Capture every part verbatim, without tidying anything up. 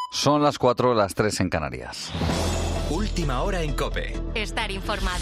Son las cuatro, las tres en Canarias. Última hora en COPE. Estar informado.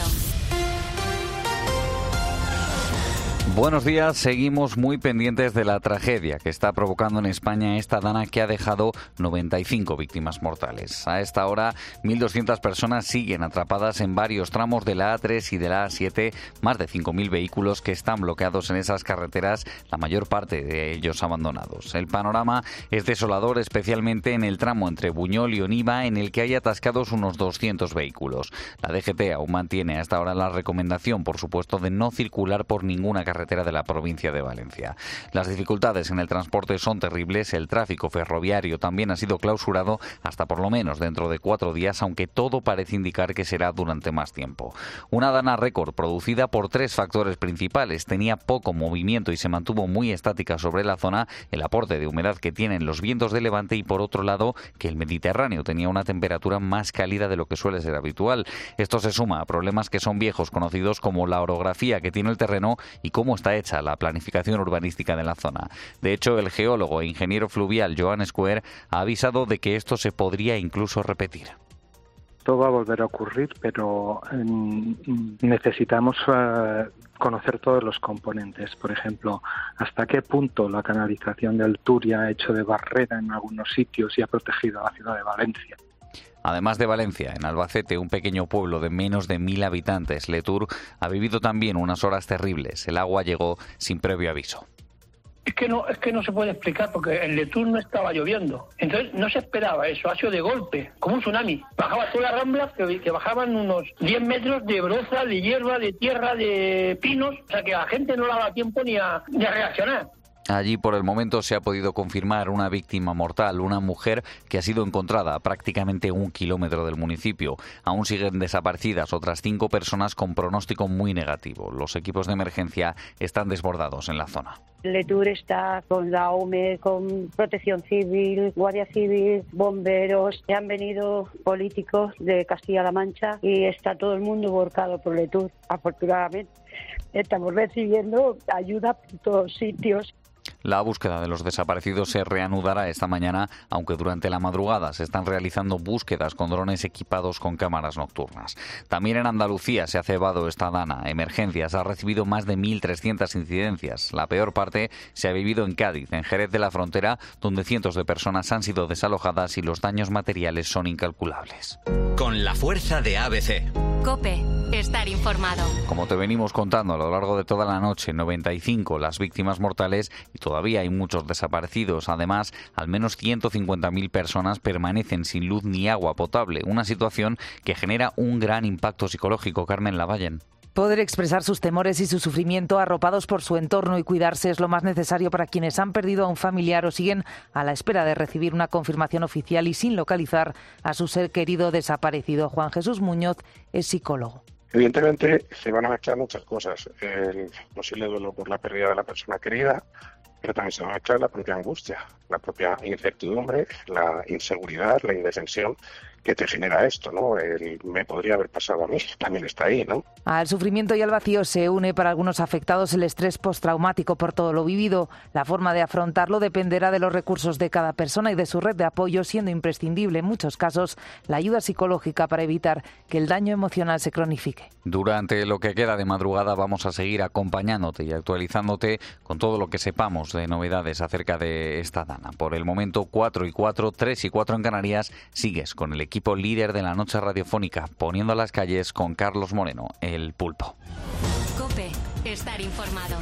Buenos días, seguimos muy pendientes de la tragedia que está provocando en España esta dana que ha dejado noventa y cinco víctimas mortales. A esta hora, mil doscientas personas siguen atrapadas en varios tramos de la A tres y de la A siete, más de cinco mil vehículos que están bloqueados en esas carreteras, la mayor parte de ellos abandonados. El panorama es desolador, especialmente en el tramo entre Buñol y Oniva, en el que hay atascados unos doscientos vehículos. La D G T aún mantiene a esta hora la recomendación, por supuesto, de no circular por ninguna carretera de la provincia de Valencia. Las dificultades en el transporte son terribles, el tráfico ferroviario también ha sido clausurado hasta por lo menos dentro de cuatro días, aunque todo parece indicar que será durante más tiempo. Una dana récord producida por tres factores principales. Tenía poco movimiento y se mantuvo muy estática sobre la zona, el aporte de humedad que tienen los vientos de levante y, por otro lado, que el Mediterráneo tenía una temperatura más cálida de lo que suele ser habitual. Esto se suma a problemas que son viejos, conocidos como la orografía que tiene el terreno y cómo está hecha la planificación urbanística de la zona. De hecho, el geólogo e ingeniero fluvial Joan Square ha avisado de que esto se podría incluso repetir. Esto va a volver a ocurrir, pero eh, necesitamos eh, conocer todos los componentes. Por ejemplo, hasta qué punto la canalización del Turia ha hecho de barrera en algunos sitios y ha protegido a la ciudad de Valencia. Además de Valencia, en Albacete, un pequeño pueblo de menos de mil habitantes, Letur, ha vivido también unas horas terribles. El agua llegó sin previo aviso. Es que no, es que no se puede explicar porque en Letur no estaba lloviendo. Entonces no se esperaba eso, ha sido de golpe, como un tsunami. Bajaba toda la rambla, que, que bajaban unos diez metros de broza, de hierba, de tierra, de pinos. O sea que a la gente no le daba tiempo ni a, ni a reaccionar. Allí por el momento se ha podido confirmar una víctima mortal, una mujer que ha sido encontrada a prácticamente un kilómetro del municipio. Aún siguen desaparecidas otras cinco personas con pronóstico muy negativo. Los equipos de emergencia están desbordados en la zona. Letur está con la O M E, con Protección Civil, Guardia Civil, bomberos. Han venido políticos de Castilla-La Mancha y está todo el mundo volcado por Letur. Afortunadamente estamos recibiendo ayuda por todos sitios. La búsqueda de los desaparecidos se reanudará esta mañana, aunque durante la madrugada se están realizando búsquedas con drones equipados con cámaras nocturnas. También en Andalucía se ha cebado esta dana. Emergencias ha recibido más de mil trescientas incidencias. La peor parte se ha vivido en Cádiz, en Jerez de la Frontera, donde cientos de personas han sido desalojadas y los daños materiales son incalculables. Con la fuerza de A B C. COPE. Estar informado. Como te venimos contando a lo largo de toda la noche, noventa y cinco las víctimas mortales y todavía hay muchos desaparecidos. Además, al menos ciento cincuenta mil personas permanecen sin luz ni agua potable, una situación que genera un gran impacto psicológico. Carmen Lavallen. Poder expresar sus temores y su sufrimiento arropados por su entorno y cuidarse es lo más necesario para quienes han perdido a un familiar o siguen a la espera de recibir una confirmación oficial y sin localizar a su ser querido desaparecido. Juan Jesús Muñoz es psicólogo. Evidentemente se van a mezclar muchas cosas, el posible duelo por la pérdida de la persona querida, pero también se va a mezclar la propia angustia, la propia incertidumbre, la inseguridad, la indefensión que te genera esto, ¿no? El me podría haber pasado a mí, también está ahí, ¿no? Al sufrimiento y al vacío se une para algunos afectados el estrés postraumático por todo lo vivido. La forma de afrontarlo dependerá de los recursos de cada persona y de su red de apoyo, siendo imprescindible en muchos casos la ayuda psicológica para evitar que el daño emocional se cronifique. Durante lo que queda de madrugada vamos a seguir acompañándote y actualizándote con todo lo que sepamos de novedades acerca de esta dana. Por el momento, cuatro y cuatro, tres y cuatro en Canarias, sigues con el equipo líder de la noche radiofónica, poniendo las calles con Carlos Moreno, el Pulpo. COPE. Estar informado.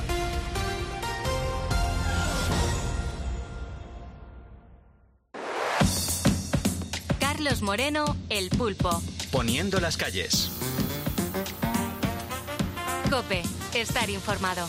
Carlos Moreno, el Pulpo. Poniendo las calles. COPE. Estar informado.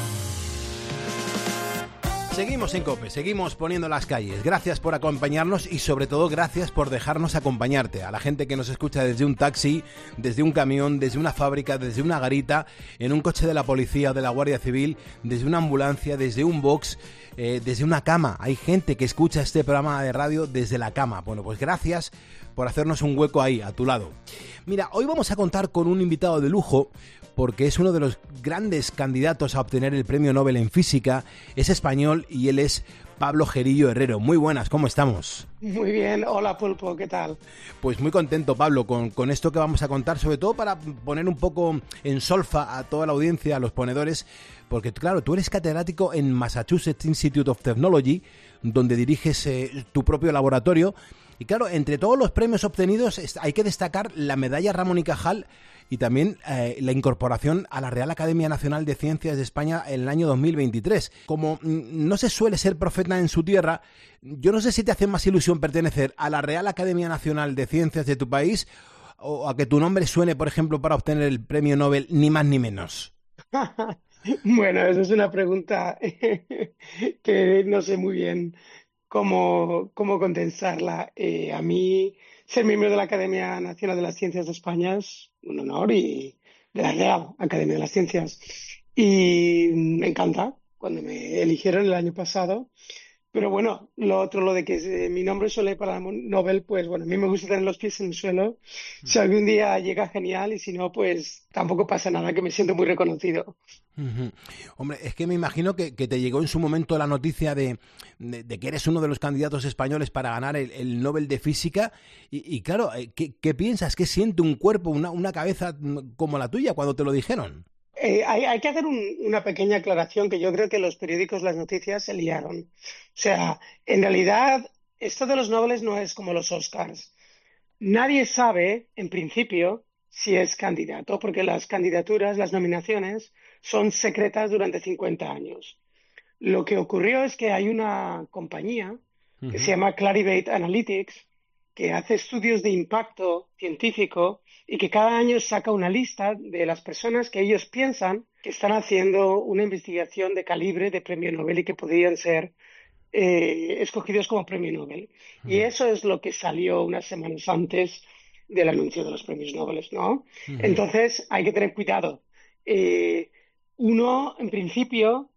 Seguimos en COPE, seguimos poniendo las calles. Gracias por acompañarnos y sobre todo gracias por dejarnos acompañarte. A la gente que nos escucha desde un taxi, desde un camión, desde una fábrica, desde una garita, en un coche de la policía o de la Guardia Civil, desde una ambulancia, desde un box, eh, desde una cama. Hay gente que escucha este programa de radio desde la cama. Bueno, pues gracias por hacernos un hueco ahí, a tu lado. Mira, hoy vamos a contar con un invitado de lujo porque es uno de los grandes candidatos a obtener el Premio Nobel en Física, es español y él es Pablo Gerillo Herrero. Muy buenas, ¿cómo estamos? Muy bien, hola Pulpo, ¿qué tal? Pues muy contento, Pablo, con, con esto que vamos a contar, sobre todo para poner un poco en solfa a toda la audiencia, a los ponedores, porque claro, tú eres catedrático en Massachusetts Institute of Technology, donde diriges eh, tu propio laboratorio, y claro, entre todos los premios obtenidos hay que destacar la medalla Ramón y Cajal y también eh, la incorporación a la Real Academia Nacional de Ciencias de España en el año dos mil veintitrés. Como mm, no se suele ser profeta en su tierra, yo no sé si te hace más ilusión pertenecer a la Real Academia Nacional de Ciencias de tu país o a que tu nombre suene, por ejemplo, para obtener el premio Nobel, ni más ni menos. Bueno, esa es una pregunta que no sé muy bien cómo, cómo contestarla. Eh, a mí, ser miembro de la Academia Nacional de las Ciencias de España es un honor, y de la Real Academia de las Ciencias. Y me encanta cuando me eligieron el año pasado. Pero bueno, lo otro, lo de que mi nombre suele para el Nobel, pues bueno, a mí me gusta tener los pies en el suelo. Si algún día llega, genial, y si no, pues tampoco pasa nada, que me siento muy reconocido. Uh-huh. Hombre, es que me imagino que, que te llegó en su momento la noticia de, de, de que eres uno de los candidatos españoles para ganar el, el Nobel de Física y, y claro, ¿qué, qué piensas? ¿Qué siente un cuerpo, una, una cabeza como la tuya cuando te lo dijeron? Eh, hay, hay que hacer un, una pequeña aclaración, que yo creo que los periódicos, las noticias se liaron. O sea, en realidad, esto de los Nobeles no es como los Oscars. Nadie sabe, en principio, si es candidato, porque las candidaturas, las nominaciones, son secretas durante cincuenta años. Lo que ocurrió es que hay una compañía que uh-huh. se llama Clarivate Analytics, que hace estudios de impacto científico y que cada año saca una lista de las personas que ellos piensan que están haciendo una investigación de calibre de premio Nobel y que podrían ser eh, escogidos como premio Nobel. Uh-huh. Y eso es lo que salió unas semanas antes del anuncio de los premios Nobel, ¿no? Uh-huh. Entonces hay que tener cuidado. Eh, uno, en principio,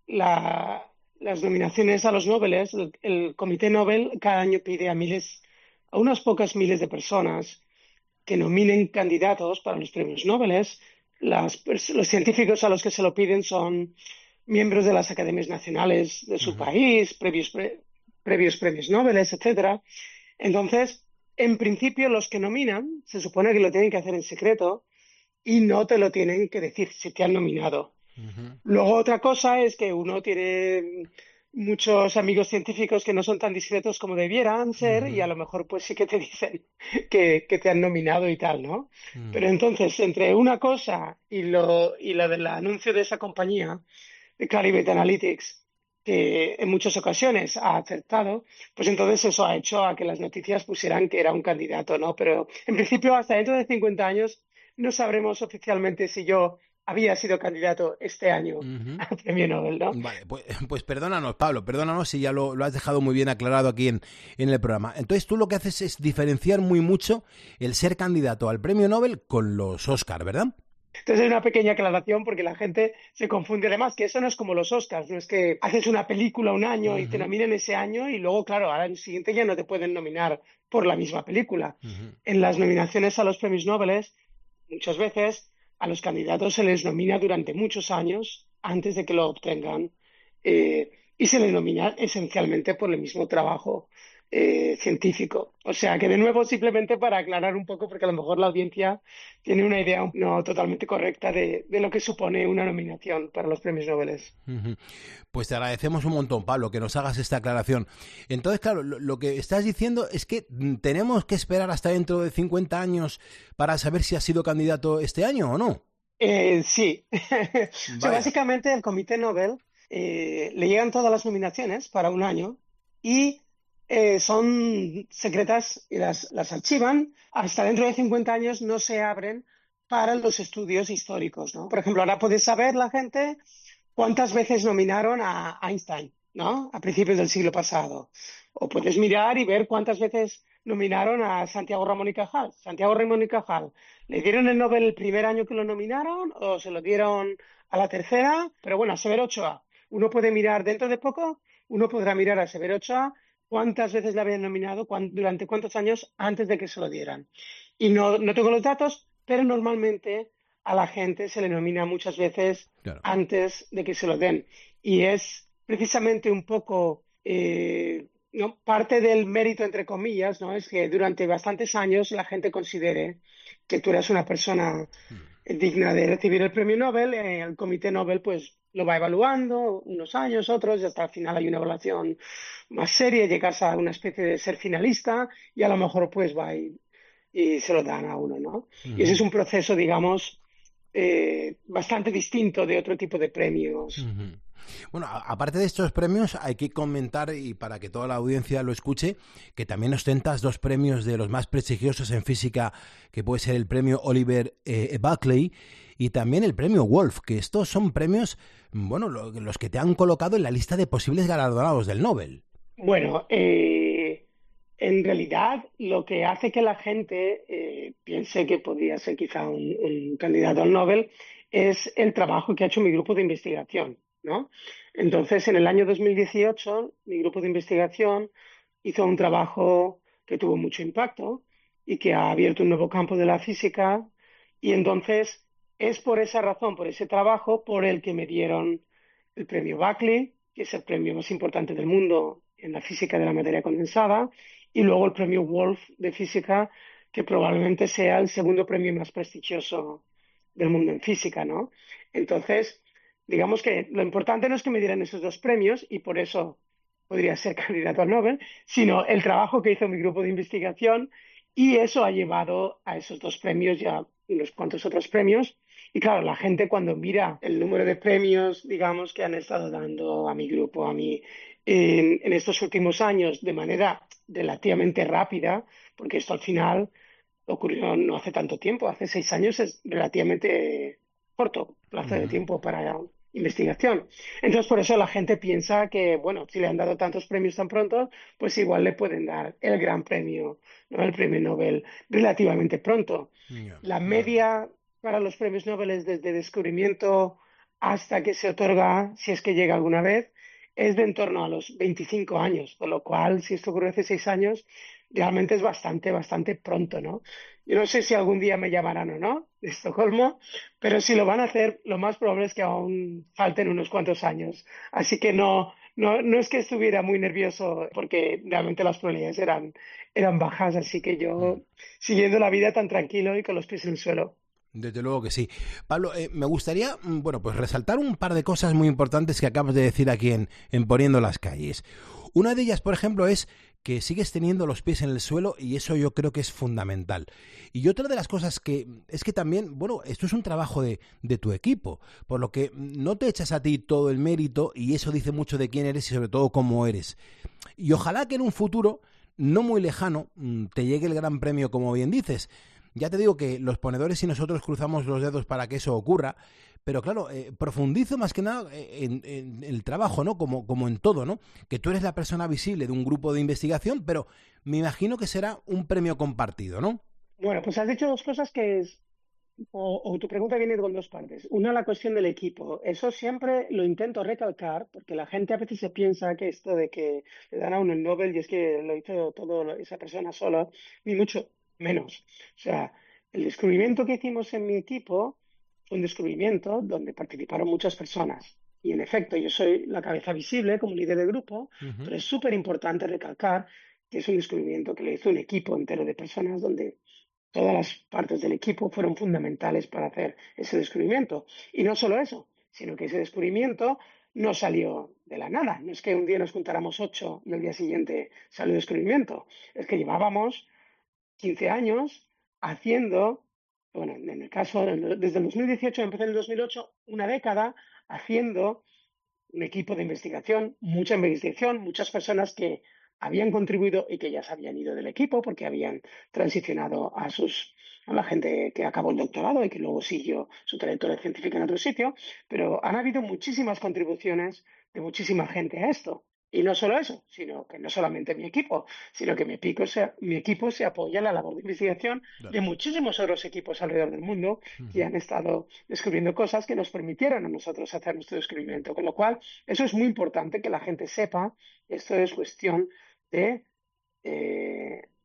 la, las nominaciones a los Nobeles, el, el Comité Nobel cada año pide a miles a unas pocas miles de personas que nominen candidatos para los premios Nobel. Las, los científicos a los que se lo piden son miembros de las academias nacionales de su uh-huh. país, previos, pre, previos premios Nobel, etcétera. Entonces, en principio, los que nominan se supone que lo tienen que hacer en secreto y no te lo tienen que decir si te han nominado. Uh-huh. Luego, otra cosa es que uno tiene muchos amigos científicos que no son tan discretos como debieran ser, uh-huh. y a lo mejor pues sí que te dicen que, que te han nominado y tal, ¿no? Uh-huh. Pero entonces, entre una cosa y lo y la del anuncio de esa compañía, de Clarivate Analytics, que en muchas ocasiones ha acertado, pues entonces eso ha hecho a que las noticias pusieran que era un candidato, ¿no? Pero en principio, hasta dentro de cincuenta años, no sabremos oficialmente si yo había sido candidato este año uh-huh. al premio Nobel, ¿no? Vale, pues, pues perdónanos, Pablo, perdónanos si ya lo, lo has dejado muy bien aclarado aquí en, en el programa. Entonces tú lo que haces es diferenciar muy mucho el ser candidato al premio Nobel con los Oscar, ¿verdad? Entonces hay una pequeña aclaración porque la gente se confunde. Además, que eso no es como los Oscars, no es que haces una película un año uh-huh. y te nominen ese año y luego, claro, al año siguiente ya no te pueden nominar por la misma película. Uh-huh. En las nominaciones a los premios Nobel, muchas veces a los candidatos se les nomina durante muchos años antes de que lo obtengan eh, y se les nomina esencialmente por el mismo trabajo eh, científico. O sea que, de nuevo, simplemente para aclarar un poco, porque a lo mejor la audiencia tiene una idea no totalmente correcta de, de lo que supone una nominación para los premios Nobel. Uh-huh. Pues te agradecemos un montón, Pablo, que nos hagas esta aclaración. Entonces, claro, lo, lo que estás diciendo es que tenemos que esperar hasta dentro de cincuenta años para saber si has sido candidato este año o no. Eh, sí. O sea, básicamente el Comité Nobel eh, le llegan todas las nominaciones para un año y eh, son secretas y las, las archivan. Hasta dentro de cincuenta años no se abren para los estudios históricos, ¿no? Por ejemplo, ahora puede saber la gente cuántas veces nominaron a Einstein, ¿no? A principios del siglo pasado. O puedes mirar y ver cuántas veces nominaron a Santiago Ramón y Cajal. Santiago Ramón y Cajal, ¿le dieron el Nobel el primer año que lo nominaron o se lo dieron a la tercera? Pero bueno, a Severo Ochoa, uno puede mirar dentro de poco, uno podrá mirar a Severo Ochoa cuántas veces le habían nominado, cuán, durante cuántos años antes de que se lo dieran. Y no, no tengo los datos, pero normalmente a la gente se le nomina muchas veces claro. antes de que se lo den. Y es precisamente un poco eh, ¿no? Parte del mérito, entre comillas, ¿no? Es que durante bastantes años la gente considere que tú eres una persona digna de recibir el premio Nobel. Eh, el Comité Nobel pues lo va evaluando unos años, otros, y hasta el final hay una evaluación más seria, llegas a una especie de ser finalista y a lo mejor pues va y, y se lo dan a uno, ¿no? Uh-huh. Y ese es un proceso, digamos, eh, bastante distinto de otro tipo de premios. Uh-huh. Bueno, a- aparte de estos premios, hay que comentar, y para que toda la audiencia lo escuche, que también ostentas dos premios de los más prestigiosos en física, que puede ser el premio Oliver eh, Buckley y también el premio Wolf, que estos son premios, bueno, lo- los que te han colocado en la lista de posibles galardonados del Nobel. Bueno, eh, en realidad lo que hace que la gente eh, piense que podría ser quizá un, un candidato al Nobel es el trabajo que ha hecho mi grupo de investigación, ¿no? Entonces, en el año dos mil dieciocho, mi grupo de investigación hizo un trabajo que tuvo mucho impacto y que ha abierto un nuevo campo de la física, y entonces es por esa razón, por ese trabajo, por el que me dieron el premio Buckley, que es el premio más importante del mundo en la física de la materia condensada, y luego el premio Wolf de física, que probablemente sea el segundo premio más prestigioso del mundo en física, ¿no? Entonces, digamos que lo importante no es que me dieran esos dos premios, y por eso podría ser candidato al Nobel, sino el trabajo que hizo mi grupo de investigación, y eso ha llevado a esos dos premios y a unos cuantos otros premios. Y claro, la gente cuando mira el número de premios, digamos, que han estado dando a mi grupo, a mí, en, en estos últimos años de manera relativamente rápida, porque esto al final ocurrió no hace tanto tiempo, hace seis años, es relativamente corto plazo de tiempo para investigación. Entonces, por eso la gente piensa que, bueno, si le han dado tantos premios tan pronto, pues igual le pueden dar el gran premio, ¿no? El premio Nobel relativamente pronto. Yeah. La media para los premios Nobel es desde descubrimiento hasta que se otorga, si es que llega alguna vez, es de en torno a los veinticinco años, con lo cual, si esto ocurrió hace seis años, realmente es bastante, bastante pronto, ¿no? Yo no sé si algún día me llamarán o no de Estocolmo, pero si lo van a hacer, lo más probable es que aún falten unos cuantos años. Así que no, no, no es que estuviera muy nervioso, porque realmente las probabilidades eran, eran bajas, así que yo siguiendo la vida tan tranquilo y con los pies en el suelo. Desde luego que sí. Pablo, eh, me gustaría, bueno, pues resaltar un par de cosas muy importantes que acabas de decir aquí en, en Poniendo las Calles. Una de ellas, por ejemplo, es que sigues teniendo los pies en el suelo, y eso yo creo que es fundamental. Y otra de las cosas que es que también, bueno, esto es un trabajo de, de tu equipo, por lo que no te echas a ti todo el mérito, y eso dice mucho de quién eres y sobre todo cómo eres. Y ojalá que en un futuro no muy lejano te llegue el gran premio, como bien dices. Ya te digo que los ponedores y nosotros cruzamos los dedos para que eso ocurra, pero claro, eh, profundizo más que nada en, en, en el trabajo, ¿no? Como, como en todo, ¿no? Que tú eres la persona visible de un grupo de investigación, pero me imagino que será un premio compartido, ¿no? Bueno, pues has dicho dos cosas que es, o, o tu pregunta viene con dos partes. Una, la cuestión del equipo. Eso siempre lo intento recalcar, porque la gente a veces se piensa que esto de que le dan a uno el Nobel y es que lo hizo todo esa persona sola, ni mucho menos. O sea, el descubrimiento que hicimos en mi equipo fue un descubrimiento donde participaron muchas personas. Y en efecto, yo soy la cabeza visible como líder de grupo, uh-huh. Pero es súper importante recalcar que es un descubrimiento que le hizo un equipo entero de personas donde todas las partes del equipo fueron fundamentales para hacer ese descubrimiento. Y no solo eso, sino que ese descubrimiento no salió de la nada. No es que un día nos juntáramos ocho y al día siguiente salió el descubrimiento. Es que llevábamos quince años haciendo, bueno, en el caso, desde el dos mil dieciocho, empecé en el dos mil ocho, una década haciendo un equipo de investigación, mucha investigación, muchas personas que habían contribuido y que ya se habían ido del equipo porque habían transicionado a sus a la gente que acabó el doctorado y que luego siguió su trayectoria científica en otro sitio, pero han habido muchísimas contribuciones de muchísima gente a esto. Y no solo eso, sino que no solamente mi equipo, sino que mi equipo se, mi equipo se apoya en la labor de investigación de muchísimos otros equipos alrededor del mundo que han estado descubriendo cosas que nos permitieron a nosotros hacer nuestro descubrimiento. Con lo cual, eso es muy importante que la gente sepa. Esto es cuestión de eh,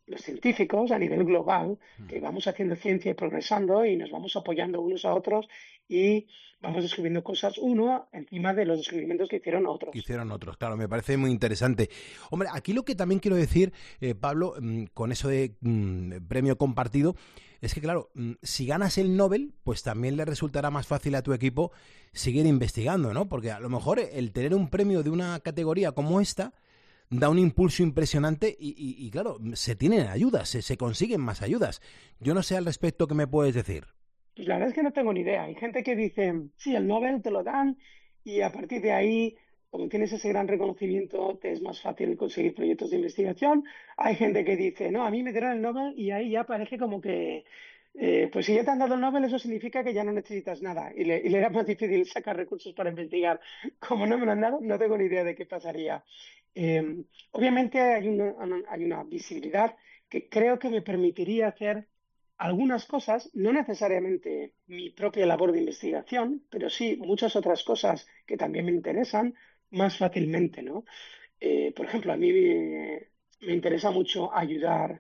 los científicos a nivel global, que vamos haciendo ciencia y progresando y nos vamos apoyando unos a otros y vamos descubriendo cosas uno encima de los descubrimientos que hicieron otros. Que hicieron otros, claro, me parece muy interesante. Hombre, aquí lo que también quiero decir, eh, Pablo, mmm, con eso de mmm, premio compartido, es que claro, mmm, si ganas el Nobel, pues también le resultará más fácil a tu equipo seguir investigando, ¿no? Porque a lo mejor el tener un premio de una categoría como esta da un impulso impresionante y, y, y claro, se tienen ayudas, se, se consiguen más ayudas. Yo no sé al respecto qué me puedes decir. Pues la verdad es que no tengo ni idea. Hay gente que dice, sí, el Nobel te lo dan y a partir de ahí, como tienes ese gran reconocimiento, te es más fácil conseguir proyectos de investigación. Hay gente que dice, no, a mí me dieron el Nobel y ahí ya parece como que, eh, pues si ya te han dado el Nobel, eso significa que ya no necesitas nada y le, y le era más difícil sacar recursos para investigar. Como no me lo han dado, no tengo ni idea de qué pasaría. Eh, obviamente hay una, hay una visibilidad que creo que me permitiría hacer algunas cosas, no necesariamente mi propia labor de investigación, pero sí muchas otras cosas que también me interesan más fácilmente, ¿no? Eh, por ejemplo, a mí me, me interesa mucho ayudar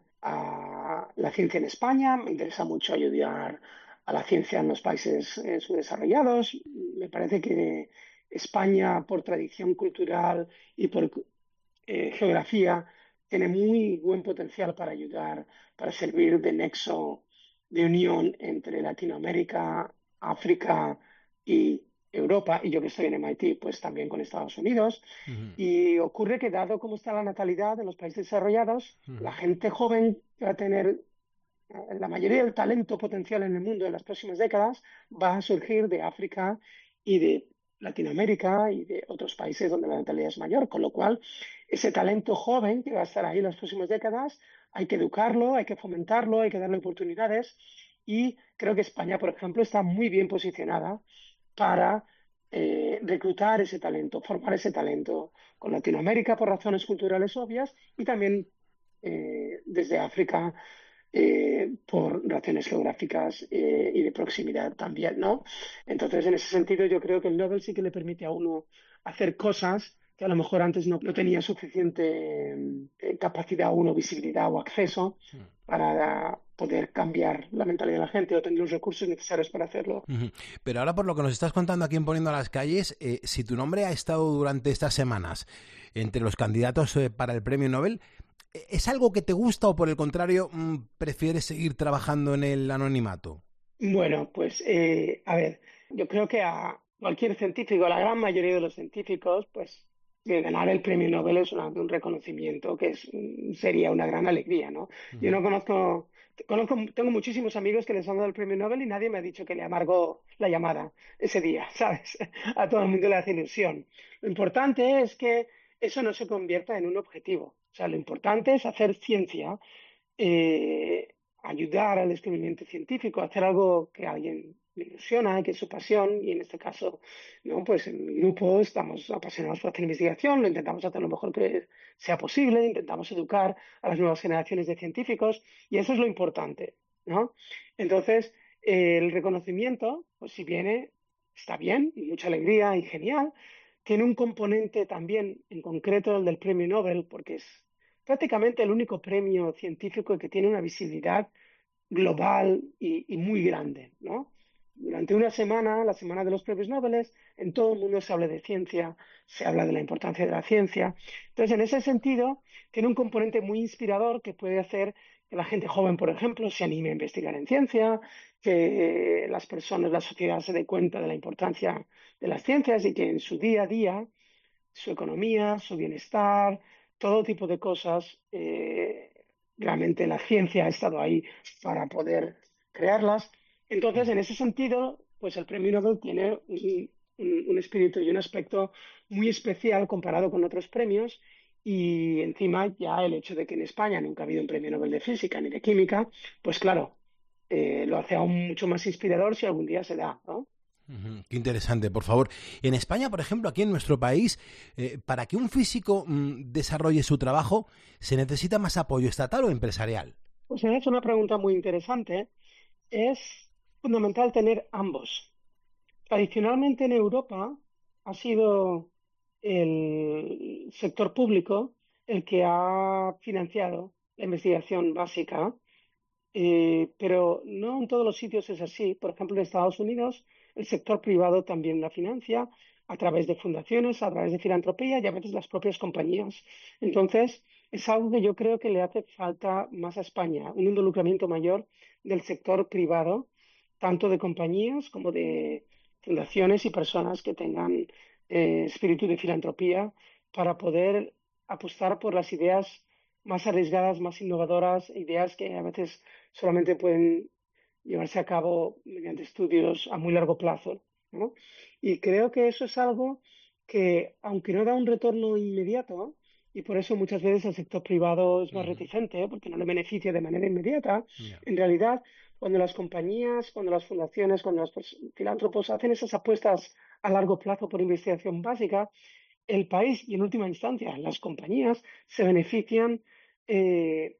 a la ciencia en España, me interesa mucho ayudar a la ciencia en los países eh, subdesarrollados. Me parece que España, por tradición cultural y por eh, geografía, tiene muy buen potencial para ayudar, para servir de nexo de unión entre Latinoamérica, África y Europa, y yo que estoy en M I T, pues también con Estados Unidos. Uh-huh. Y ocurre que dado cómo está la natalidad en los países desarrollados, uh-huh. la gente joven que va a tener la mayoría del talento potencial en el mundo en las próximas décadas va a surgir de África y de Latinoamérica y de otros países donde la natalidad es mayor, con lo cual ese talento joven que va a estar ahí en las próximas décadas hay que educarlo, hay que fomentarlo, hay que darle oportunidades y creo que España, por ejemplo, está muy bien posicionada para eh, reclutar ese talento, formar ese talento con Latinoamérica por razones culturales obvias y también eh, desde África Eh, por razones geográficas eh, y de proximidad también, ¿no? Entonces, en ese sentido, yo creo que el Nobel sí que le permite a uno hacer cosas que a lo mejor antes no, no tenía suficiente eh, capacidad uno, visibilidad o acceso sí. para poder cambiar la mentalidad de la gente o tener los recursos necesarios para hacerlo. Uh-huh. Pero ahora, por lo que nos estás contando aquí en Poniendo a las Calles, eh, si tu nombre ha estado durante estas semanas entre los candidatos eh, para el premio Nobel, ¿es algo que te gusta o por el contrario prefieres seguir trabajando en el anonimato? Bueno, pues eh, a ver, yo creo que a cualquier científico, a la gran mayoría de los científicos, pues ganar el premio Nobel es una, un reconocimiento que es, sería una gran alegría, ¿no? Uh-huh. Yo no conozco, conozco, tengo muchísimos amigos que les han dado el premio Nobel y nadie me ha dicho que le amargó la llamada ese día, ¿sabes? A todo el mundo le hace ilusión. Lo importante es que eso no se convierta en un objetivo. O sea, lo importante es hacer ciencia, eh, ayudar al descubrimiento científico, hacer algo que a alguien le ilusiona, que es su pasión, y en este caso, no, pues en mi grupo estamos apasionados por hacer investigación, lo intentamos hacer lo mejor que sea posible, intentamos educar a las nuevas generaciones de científicos, y eso es lo importante, ¿no? Entonces, eh, el reconocimiento, pues si viene, está bien, y mucha alegría, y genial. Tiene un componente también, en concreto el del premio Nobel, porque es prácticamente el único premio científico que tiene una visibilidad global y, y muy grande, ¿no? Durante una semana, la semana de los premios Nobel, en todo el mundo se habla de ciencia, se habla de la importancia de la ciencia. Entonces, en ese sentido, tiene un componente muy inspirador que puede hacer que la gente joven, por ejemplo, se anime a investigar en ciencia, que eh, las personas, la sociedad se dé cuenta de la importancia de las ciencias y que en su día a día, su economía, su bienestar, todo tipo de cosas, eh, realmente la ciencia ha estado ahí para poder crearlas. Entonces, en ese sentido, pues el premio Nobel tiene un, un, un espíritu y un aspecto muy especial comparado con otros premios. Y encima ya el hecho de que en España nunca ha habido un premio Nobel de Física ni de Química, pues claro, eh, lo hace aún mucho más inspirador si algún día se da, ¿no? Uh-huh. Qué interesante, por favor. En España, por ejemplo, aquí en nuestro país, eh, para que un físico mmm, desarrolle su trabajo, ¿se necesita más apoyo estatal o empresarial? Pues me ha hecho una pregunta muy interesante. Es fundamental tener ambos. Tradicionalmente en Europa ha sido el sector público el que ha financiado la investigación básica, eh, pero no en todos los sitios es así. Por ejemplo, en Estados Unidos, el sector privado también la financia a través de fundaciones, a través de filantropía y a veces las propias compañías. Entonces, es algo que yo creo que le hace falta más a España, un involucramiento mayor del sector privado, tanto de compañías como de fundaciones y personas que tengan eh, espíritu de filantropía para poder apostar por las ideas más arriesgadas, más innovadoras, ideas que a veces solamente pueden llevarse a cabo mediante estudios a muy largo plazo, ¿no? Y creo que eso es algo que, aunque no da un retorno inmediato, y por eso muchas veces el sector privado es más Ujú. reticente, ¿eh? Porque no le beneficia de manera inmediata, Ya. en realidad, cuando las compañías, cuando las fundaciones, cuando los pers- filántropos hacen esas apuestas a largo plazo por investigación básica, el país y en última instancia las compañías se benefician eh,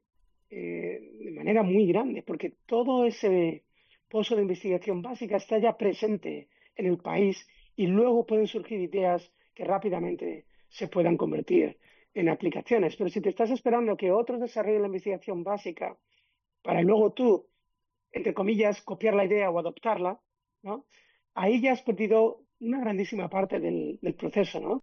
eh, de manera muy grande, porque todo ese pozo de investigación básica está ya presente en el país y luego pueden surgir ideas que rápidamente se puedan convertir en aplicaciones. Pero si te estás esperando que otros desarrollen la investigación básica para luego tú, entre comillas, copiar la idea o adoptarla, ¿no? Ahí ya has perdido una grandísima parte del, del proceso, ¿no?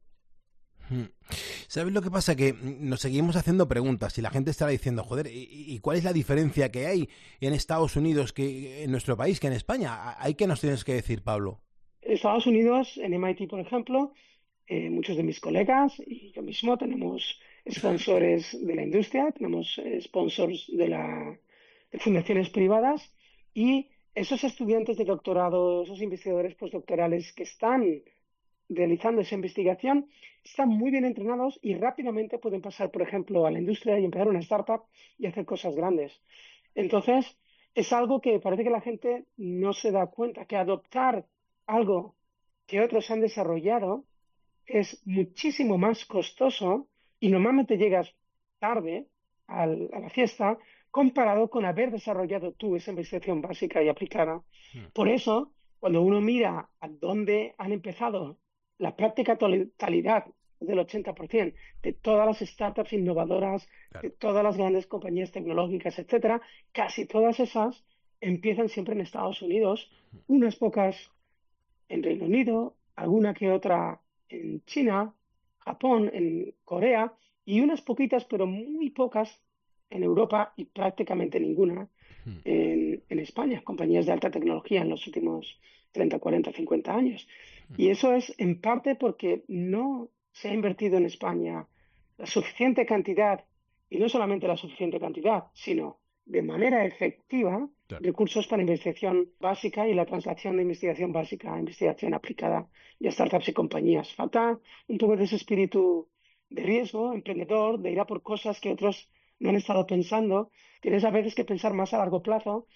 Mm. ¿Sabes lo que pasa? Que mm, nos seguimos haciendo preguntas y la gente estará diciendo, joder, ¿y, y cuál es la diferencia que hay en Estados Unidos que en nuestro país que en España? ¿Hay que nos tienes que decir, Pablo? En Estados Unidos, en M I T, por ejemplo, eh, muchos de mis colegas y yo mismo tenemos sponsores de la industria, tenemos eh, sponsors de, la, de fundaciones privadas y esos estudiantes de doctorado, esos investigadores postdoctorales que están realizando esa investigación, están muy bien entrenados y rápidamente pueden pasar, por ejemplo, a la industria y empezar una startup y hacer cosas grandes. Entonces, es algo que parece que la gente no se da cuenta, que adoptar algo que otros han desarrollado es muchísimo más costoso y normalmente llegas tarde al- a la fiesta comparado con haber desarrollado tú esa investigación básica y aplicada. Mm. Por eso, cuando uno mira a dónde han empezado la práctica totalidad del ochenta por ciento de todas las startups innovadoras, de Claro. todas las grandes compañías tecnológicas, etcétera, casi todas esas empiezan siempre en Estados Unidos, unas pocas en Reino Unido, alguna que otra en China, Japón, en Corea y unas poquitas, pero muy pocas en Europa y prácticamente ninguna Mm. en, en España, compañías de alta tecnología en los últimos treinta, cuarenta, cincuenta años. Y eso es en parte porque no se ha invertido en España la suficiente cantidad, y no solamente la suficiente cantidad, sino de manera efectiva, Claro. recursos para investigación básica y la translación de investigación básica a investigación aplicada y a startups y compañías. Falta un poco de ese espíritu de riesgo, emprendedor, de ir a por cosas que otros no han estado pensando. Tienes a veces que pensar más a largo plazo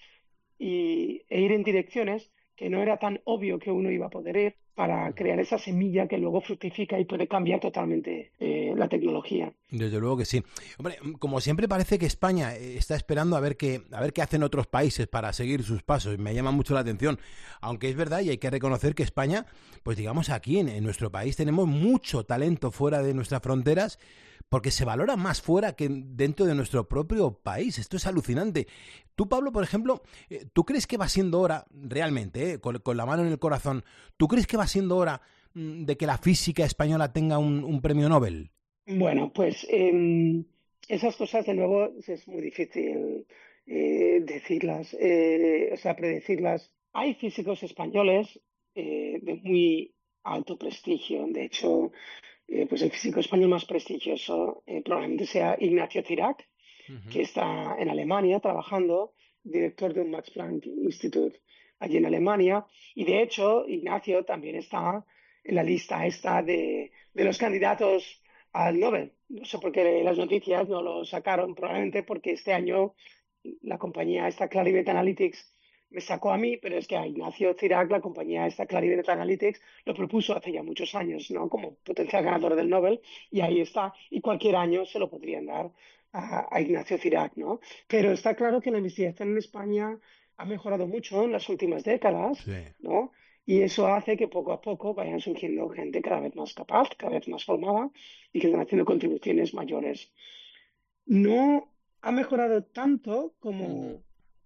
y, e ir en direcciones que no era tan obvio que uno iba a poder ir para crear esa semilla que luego fructifica y puede cambiar totalmente eh, la tecnología. Desde luego que sí. Hombre, como siempre parece que España eh, está esperando a ver qué, a ver qué hacen otros países para seguir sus pasos. Me llama mucho la atención. Aunque es verdad y hay que reconocer que España, pues digamos aquí en, en nuestro país tenemos mucho talento fuera de nuestras fronteras porque se valora más fuera que dentro de nuestro propio país. Esto es alucinante. Tú, Pablo, por ejemplo, eh, ¿tú crees que va siendo hora, realmente, eh, con, con la mano en el corazón, ¿tú crees que va siendo hora mm, de que la física española tenga un, un premio Nobel? Bueno, pues eh, esas cosas de nuevo es muy difícil eh, decirlas, eh, o sea, predecirlas. Hay físicos españoles eh, de muy alto prestigio. De hecho, eh, pues el físico español más prestigioso eh, probablemente sea Ignacio Cirac, Uh-huh. que está en Alemania trabajando, director de un Max Planck Institute allí en Alemania. Y de hecho, Ignacio también está en la lista esta de, de los candidatos al Nobel. No sé por qué las noticias no lo sacaron, probablemente porque este año la compañía esta Clarivate Analytics me sacó a mí, pero es que a Ignacio Cirac, la compañía esta Clarivate Analytics, lo propuso hace ya muchos años, ¿no? Como potencial ganador del Nobel, y ahí está. Y cualquier año se lo podrían dar a, a Ignacio Cirac, ¿no? Pero está claro que la investigación en España ha mejorado mucho en las últimas décadas, Sí. ¿no? Y eso hace que poco a poco vayan surgiendo gente cada vez más capaz, cada vez más formada y que están haciendo contribuciones mayores. No ha mejorado tanto como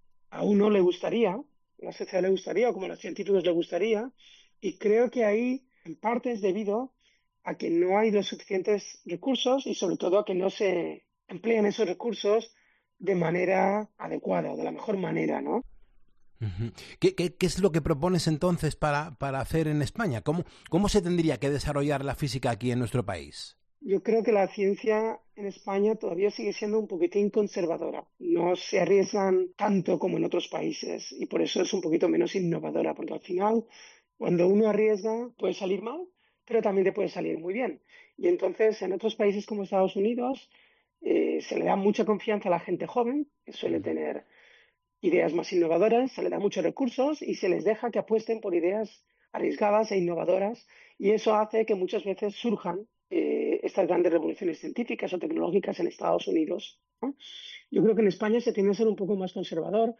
a uno le gustaría, a la sociedad le gustaría o como a los científicos le gustaría, y creo que ahí en parte es debido a que no hay los suficientes recursos y sobre todo a que no se emplean esos recursos de manera adecuada o de la mejor manera, ¿no? Uh-huh. ¿Qué, qué, ¿Qué es lo que propones entonces para, para hacer en España? ¿Cómo, ¿Cómo se tendría que desarrollar la física aquí en nuestro país? Yo creo que la ciencia en España todavía sigue siendo un poquitín conservadora. No se arriesgan tanto como en otros países y por eso es un poquito menos innovadora, porque al final, cuando uno arriesga, puede salir mal, pero también te puede salir muy bien. Y entonces, en otros países como Estados Unidos, eh, se le da mucha confianza a la gente joven, que suele tener ideas más innovadoras, se les da muchos recursos y se les deja que apuesten por ideas arriesgadas e innovadoras y eso hace que muchas veces surjan eh, estas grandes revoluciones científicas o tecnológicas en Estados Unidos, ¿no? Yo creo que en España se tiende a ser un poco más conservador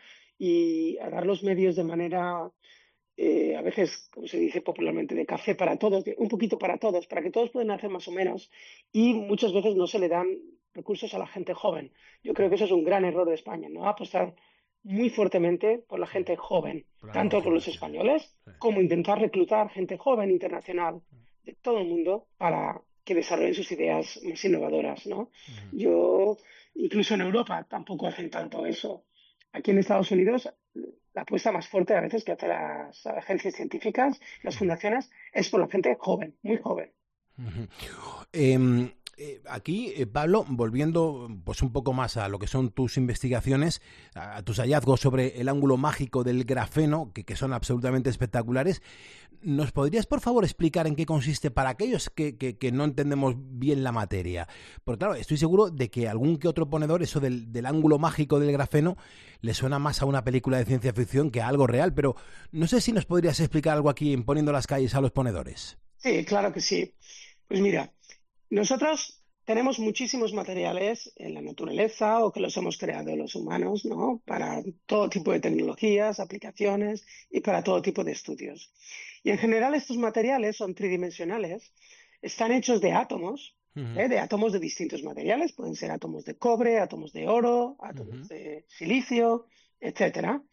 y a dar los medios de manera, eh, a veces, como se dice popularmente, de café para todos, un poquito para todos, para que todos puedan hacer más o menos y muchas veces no se le dan recursos a la gente joven. Yo creo que eso es un gran error de España, ¿no? Apostar muy fuertemente por la gente joven, por tanto por los españoles, sí, como intentar reclutar gente joven internacional de todo el mundo para que desarrollen sus ideas más innovadoras, ¿no? Uh-huh. Yo, incluso en Europa, tampoco hacen tanto eso. Aquí en Estados Unidos, la apuesta más fuerte a veces que hacen las agencias científicas, las fundaciones, es por la gente joven, muy joven. Uh-huh. Eh... Eh, aquí, eh, Pablo, volviendo pues un poco más a lo que son tus investigaciones, a, a tus hallazgos sobre el ángulo mágico del grafeno, que, que son absolutamente espectaculares, ¿nos podrías, por favor, explicar en qué consiste para aquellos que, que, que no entendemos bien la materia? Porque, claro, estoy seguro de que algún que otro ponedor, eso del, del ángulo mágico del grafeno, le suena más a una película de ciencia ficción que a algo real, pero no sé si nos podrías explicar algo aquí en Poniendo las calles a los ponedores. Sí, claro que sí. Pues mira, nosotros tenemos muchísimos materiales en la naturaleza o que los hemos creado los humanos, ¿no? Para todo tipo de tecnologías, aplicaciones y para todo tipo de estudios. Y en general estos materiales son tridimensionales, están hechos de átomos, uh-huh. ¿eh? de átomos de distintos materiales, pueden ser átomos de cobre, átomos de oro, átomos uh-huh. de silicio, etcétera.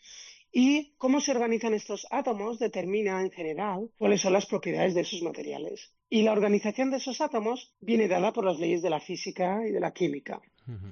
Y cómo se organizan estos átomos determina en general cuáles son las propiedades de esos materiales. Y la organización de esos átomos viene dada por las leyes de la física y de la química. Uh-huh.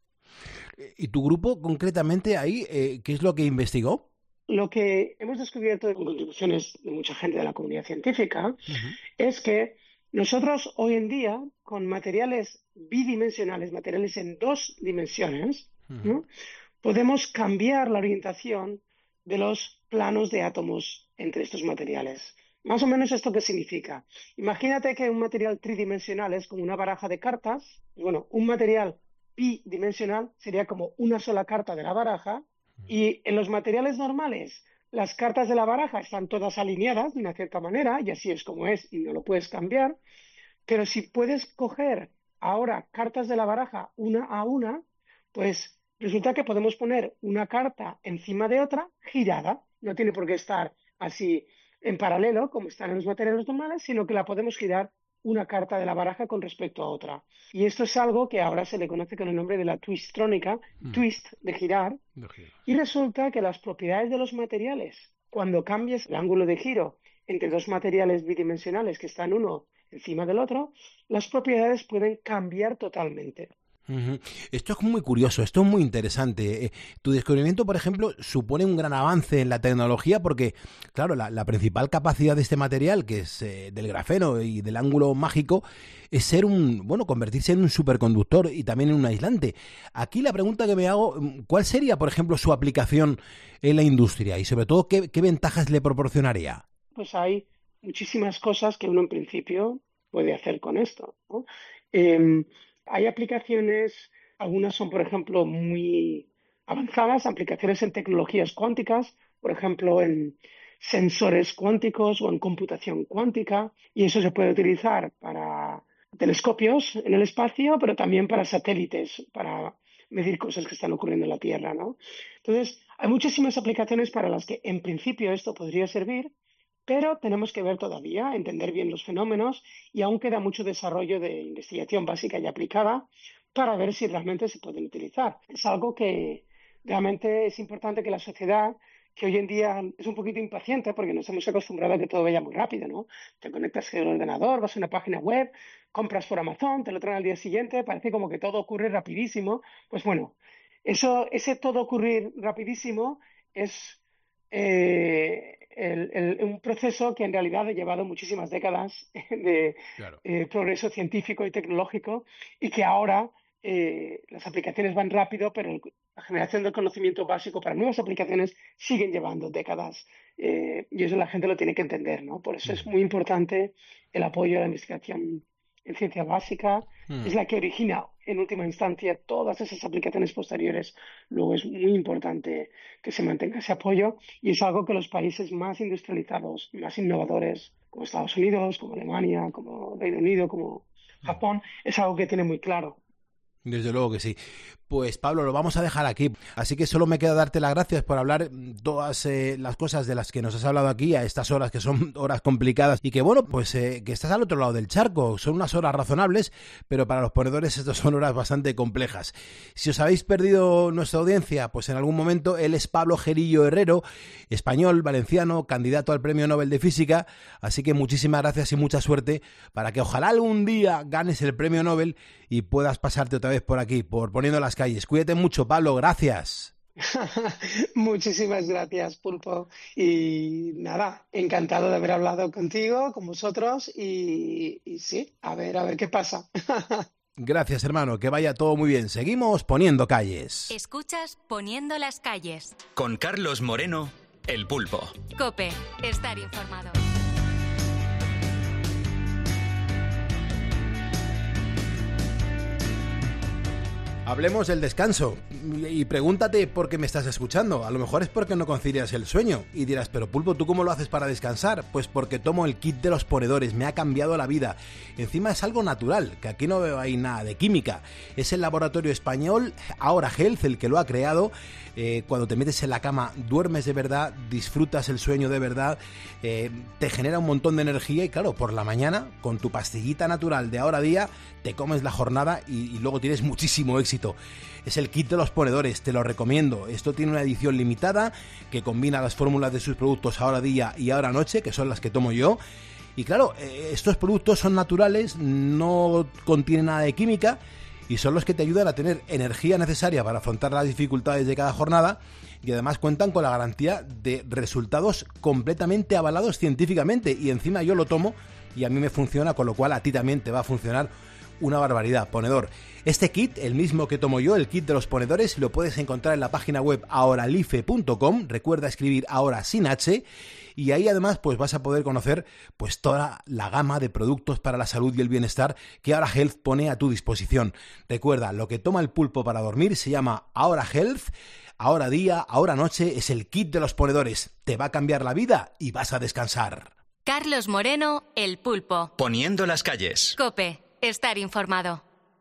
¿Y tu grupo concretamente ahí, eh, qué es lo que investigó? Lo que hemos descubierto con contribuciones de mucha gente de la comunidad científica uh-huh. es que nosotros hoy en día, con materiales bidimensionales, materiales en dos dimensiones, uh-huh. ¿no? podemos cambiar la orientación de los planos de átomos entre estos materiales. Más o menos esto qué significa. Imagínate que un material tridimensional es como una baraja de cartas. Bueno, un material bidimensional sería como una sola carta de la baraja. Y en los materiales normales, las cartas de la baraja están todas alineadas de una cierta manera, y así es como es, y no lo puedes cambiar. Pero si puedes coger ahora cartas de la baraja una a una, pues resulta que podemos poner una carta encima de otra girada. No tiene por qué estar así en paralelo, como están en los materiales normales, sino que la podemos girar una carta de la baraja con respecto a otra. Y esto es algo que ahora se le conoce con el nombre de la twistrónica, mm. twist, de girar. De y resulta que las propiedades de los materiales, cuando cambies el ángulo de giro entre dos materiales bidimensionales que están uno encima del otro, las propiedades pueden cambiar totalmente. Uh-huh. Esto es muy curioso, esto es muy interesante. Eh, tu descubrimiento, por ejemplo, supone un gran avance en la tecnología porque, claro, la, la principal capacidad de este material, que es eh, del grafeno y del ángulo mágico, es ser un, bueno, convertirse en un superconductor y también en un aislante. Aquí la pregunta que me hago, ¿cuál sería, por ejemplo, su aplicación en la industria y sobre todo qué, qué ventajas le proporcionaría? Pues hay muchísimas cosas que uno en principio puede hacer con esto, ¿no? Eh, Hay aplicaciones, algunas son, por ejemplo, muy avanzadas, aplicaciones en tecnologías cuánticas, por ejemplo, en sensores cuánticos o en computación cuántica, y eso se puede utilizar para telescopios en el espacio, pero también para satélites, para medir cosas que están ocurriendo en la Tierra, ¿no? Entonces, hay muchísimas aplicaciones para las que, en principio, esto podría servir, pero tenemos que ver todavía, entender bien los fenómenos y aún queda mucho desarrollo de investigación básica y aplicada para ver si realmente se pueden utilizar. Es algo que realmente es importante que la sociedad, que hoy en día es un poquito impaciente porque nos hemos acostumbrado a que todo vaya muy rápido, ¿no? Te conectas al ordenador, vas a una página web, compras por Amazon, te lo traen al día siguiente, parece como que todo ocurre rapidísimo. Pues bueno, eso, ese todo ocurrir rapidísimo es eh, el, el, un proceso que en realidad ha llevado muchísimas décadas de claro. eh, progreso científico y tecnológico, y que ahora eh, las aplicaciones van rápido, pero el, la generación del conocimiento básico para nuevas aplicaciones siguen llevando décadas, eh, y eso la gente lo tiene que entender, ¿no? Por eso mm. es muy importante el apoyo a la investigación en ciencia básica. Mm. Es la que origina en última instancia todas esas aplicaciones posteriores. Luego es muy importante que se mantenga ese apoyo, y es algo que los países más industrializados, más innovadores, como Estados Unidos, como Alemania, como Reino Unido, como Japón, es algo que tiene muy claro. Desde luego que sí. Pues Pablo, lo vamos a dejar aquí. Así que solo me queda darte las gracias por hablar todas eh, las cosas de las que nos has hablado aquí a estas horas, que son horas complicadas, y que bueno, pues eh, que estás al otro lado del charco. Son unas horas razonables, pero para los ponedores estas son horas bastante complejas. Si os habéis perdido nuestra audiencia, pues en algún momento, él es Pablo Gerillo Herrero, español, valenciano, candidato al Premio Nobel de Física. Así que muchísimas gracias y mucha suerte para que ojalá algún día ganes el Premio Nobel y puedas pasarte otra vez por aquí, por Poniendo las Calles. Cuídate mucho, Pablo, gracias. Muchísimas gracias, Pulpo. Y nada, encantado de haber hablado contigo, con vosotros, y, y sí, a ver, a ver qué pasa. Gracias, hermano, que vaya todo muy bien. Seguimos Poniendo Calles. Escuchas Poniendo las Calles. Con Carlos Moreno, el Pulpo. COPE, estar informado. Hablemos del descanso, y pregúntate por qué me estás escuchando. A lo mejor es porque no concilias el sueño y dirás, pero Pulpo, ¿tú cómo lo haces para descansar? Pues porque tomo el kit de los ponedores, me ha cambiado la vida. Encima es algo natural, que aquí no veo ahí nada de química. Es el laboratorio español Ahora Health el que lo ha creado. Eh, cuando te metes en la cama duermes de verdad, disfrutas el sueño de verdad, eh, te genera un montón de energía, y claro, por la mañana con tu pastillita natural de Ahora Día te comes la jornada y, y luego tienes muchísimo éxito. Es el kit de los ponedores, te lo recomiendo. Esto tiene una edición limitada que combina las fórmulas de sus productos Ahora Día y Ahora Noche, que son las que tomo yo. Y claro, eh, estos productos son naturales, no contienen nada de química, y son los que te ayudan a tener energía necesaria para afrontar las dificultades de cada jornada, y además cuentan con la garantía de resultados completamente avalados científicamente, y encima yo lo tomo y a mí me funciona, con lo cual a ti también te va a funcionar una barbaridad, ponedor. Este kit, el mismo que tomo yo, el kit de los ponedores, lo puedes encontrar en la página web ahoralife punto com. Recuerda escribir ahora sin H, y ahí además pues vas a poder conocer pues toda la gama de productos para la salud y el bienestar que Ahora Health pone a tu disposición. Recuerda, lo que toma el Pulpo para dormir se llama Ahora Health. Ahora Día, Ahora Noche es el kit de los ponedores. Te va a cambiar la vida y vas a descansar. Carlos Moreno, el Pulpo. Poniendo las Calles. COPE, estar informado.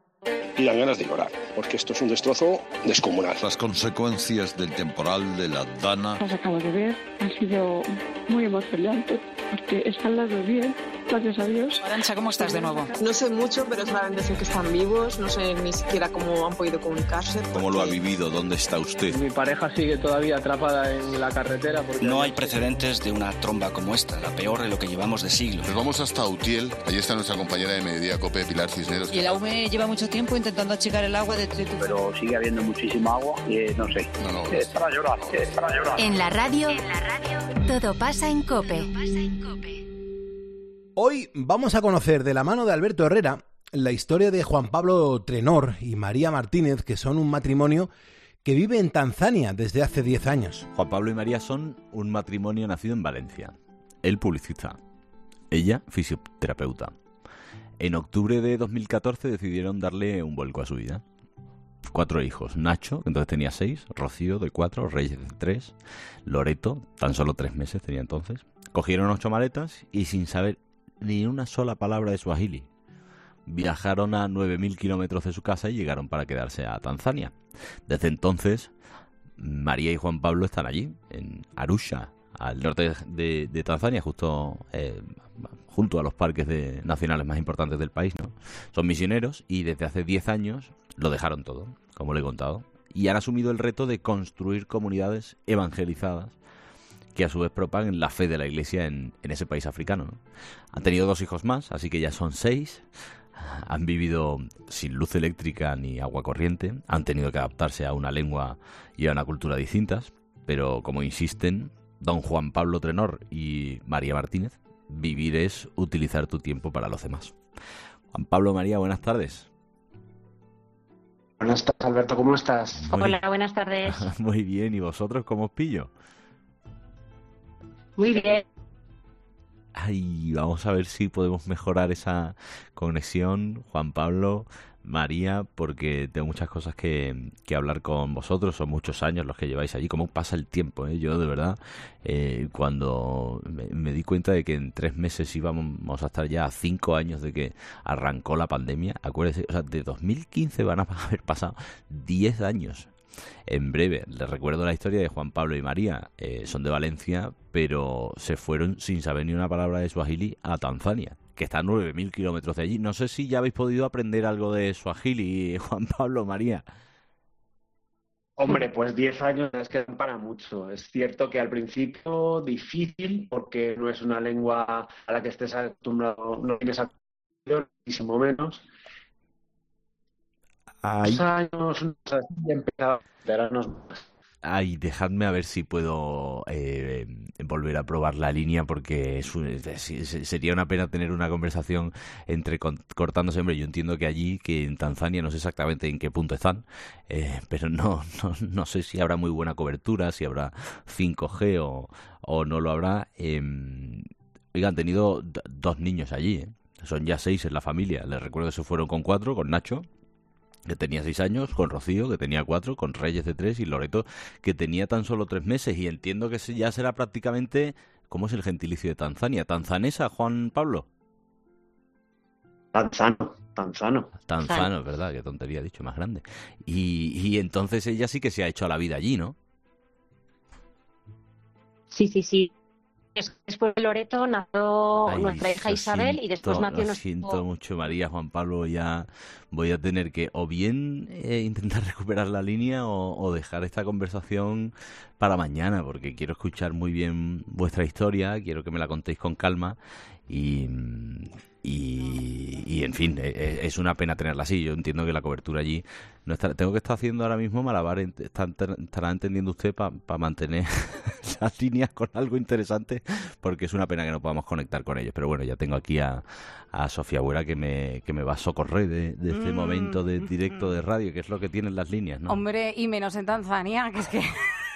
Y dan ganas de llorar, porque esto es un destrozo descomunal. Las consecuencias del temporal de la Dana. Las acabo de ver, ha sido muy emocionante, porque está al lado bien, gracias a Dios. Arantxa, ¿cómo estás de nuevo? No sé mucho, pero solamente sé que están vivos, no sé ni siquiera cómo han podido comunicarse. ¿Cómo lo ha vivido? ¿Dónde está usted? Mi pareja sigue todavía atrapada en la carretera. Porque no hay precedentes de una tromba como esta, la peor de lo que llevamos de siglo. Nos vamos hasta Utiel, allí está nuestra compañera de Mediodía COPE, Pilar Cisneros. Y el A U M E lleva mucho tiempo intentando achicar el agua de, de tu... Pero sigue habiendo muchísima agua y eh, no sé. No, no. Es para llorar, es para llorar. En la radio, en la radio, todo pasa en COPE. Hoy vamos a conocer de la mano de Alberto Herrera la historia de Juan Pablo Trenor y María Martínez, que son un matrimonio que vive en Tanzania desde hace diez años. Juan Pablo y María son un matrimonio nacido en Valencia. Él publicista, ella fisioterapeuta. En octubre de dos mil catorce decidieron darle un vuelco a su vida. Cuatro hijos: Nacho, que entonces tenía seis, Rocío de cuatro, Reyes de tres, Loreto, tan solo tres meses tenía entonces. Cogieron ocho maletas y, sin saber ni una sola palabra de Swahili, viajaron a nueve mil kilómetros de su casa y llegaron para quedarse a Tanzania. Desde entonces, María y Juan Pablo están allí, en Arusha, al norte de, de Tanzania, justo eh, junto a los parques de, nacionales más importantes del país, ¿no? Son misioneros y desde hace diez años lo dejaron todo, como le he contado, y han asumido el reto de construir comunidades evangelizadas que a su vez propaguen la fe de la Iglesia en, en ese país africano, ¿no? Han tenido dos hijos más, así que ya son seis. Han vivido sin luz eléctrica ni agua corriente, han tenido que adaptarse a una lengua y a una cultura distintas, pero como insisten don Juan Pablo Trenor y María Martínez, vivir es utilizar tu tiempo para los demás. Juan Pablo, María, buenas tardes. Buenas tardes, Alberto, ¿cómo estás? Muy, Hola, buenas tardes. Muy bien, ¿y vosotros cómo os pillo? Muy bien. Ay, vamos a ver si podemos mejorar esa conexión, Juan Pablo, María, porque tengo muchas cosas que, que hablar con vosotros. Son muchos años los que lleváis allí. ¿Cómo pasa el tiempo? ¿eh? Yo, de verdad, eh, cuando me, me di cuenta de que en tres meses íbamos a estar ya a cinco años de que arrancó la pandemia, acuérdense, o sea, de dos mil quince van a haber pasado diez años. En breve, les recuerdo la historia de Juan Pablo y María. Eh, son de Valencia, pero se fueron sin saber ni una palabra de Swahili a Tanzania, que está a nueve mil kilómetros de allí. No sé si ya habéis podido aprender algo de Swahili, Juan Pablo, María. Hombre, pues diez años es que dan para mucho. Es cierto que al principio difícil, porque no es una lengua a la que estés acostumbrado, no tienes acostumbrado, muchísimo menos. Ay. Dos años, ya empezaba a enterarnos más. Ay, dejadme a ver si puedo eh, volver a probar la línea, porque es un, es, sería una pena tener una conversación entre cortándose. Hombre, yo entiendo que allí, que en Tanzania, no sé exactamente en qué punto están, eh, pero no, no no sé si habrá muy buena cobertura, si habrá cinco G o, o no lo habrá. Eh, oigan, han tenido d- dos niños allí, ¿eh? Son ya seis en la familia. Les recuerdo que se fueron con cuatro, con Nacho, que tenía seis años, con Rocío, que tenía cuatro, con Reyes de tres y Loreto, que tenía tan solo tres meses. Y entiendo que ya será prácticamente, ¿cómo es el gentilicio de Tanzania? ¿Tanzanesa, Juan Pablo? Tanzano, tanzano. Tanzano, es verdad, qué tontería he dicho, más grande. Y, y entonces ella sí que se ha hecho a la vida allí, ¿no? Sí, sí, sí. Después de Loreto nació Ay, nuestra hija lo Isabel siento, y después nació lo nuestro... siento mucho, María, Juan Pablo, ya voy a tener que o bien eh, intentar recuperar la línea o, o dejar esta conversación para mañana, porque quiero escuchar muy bien vuestra historia, quiero que me la contéis con calma y... Y, y en fin, es una pena tenerla así. Yo entiendo que la cobertura allí no está. Tengo que estar haciendo ahora mismo malabar. Está, estará entendiendo usted para pa mantener las líneas con algo interesante, porque es una pena que no podamos conectar con ellos. Pero bueno, ya tengo aquí a, a Sofía Buera que me, que me va a socorrer de, de este mm, momento de directo de radio, que es lo que tienen las líneas, ¿no? Hombre, y menos en Tanzania, que es que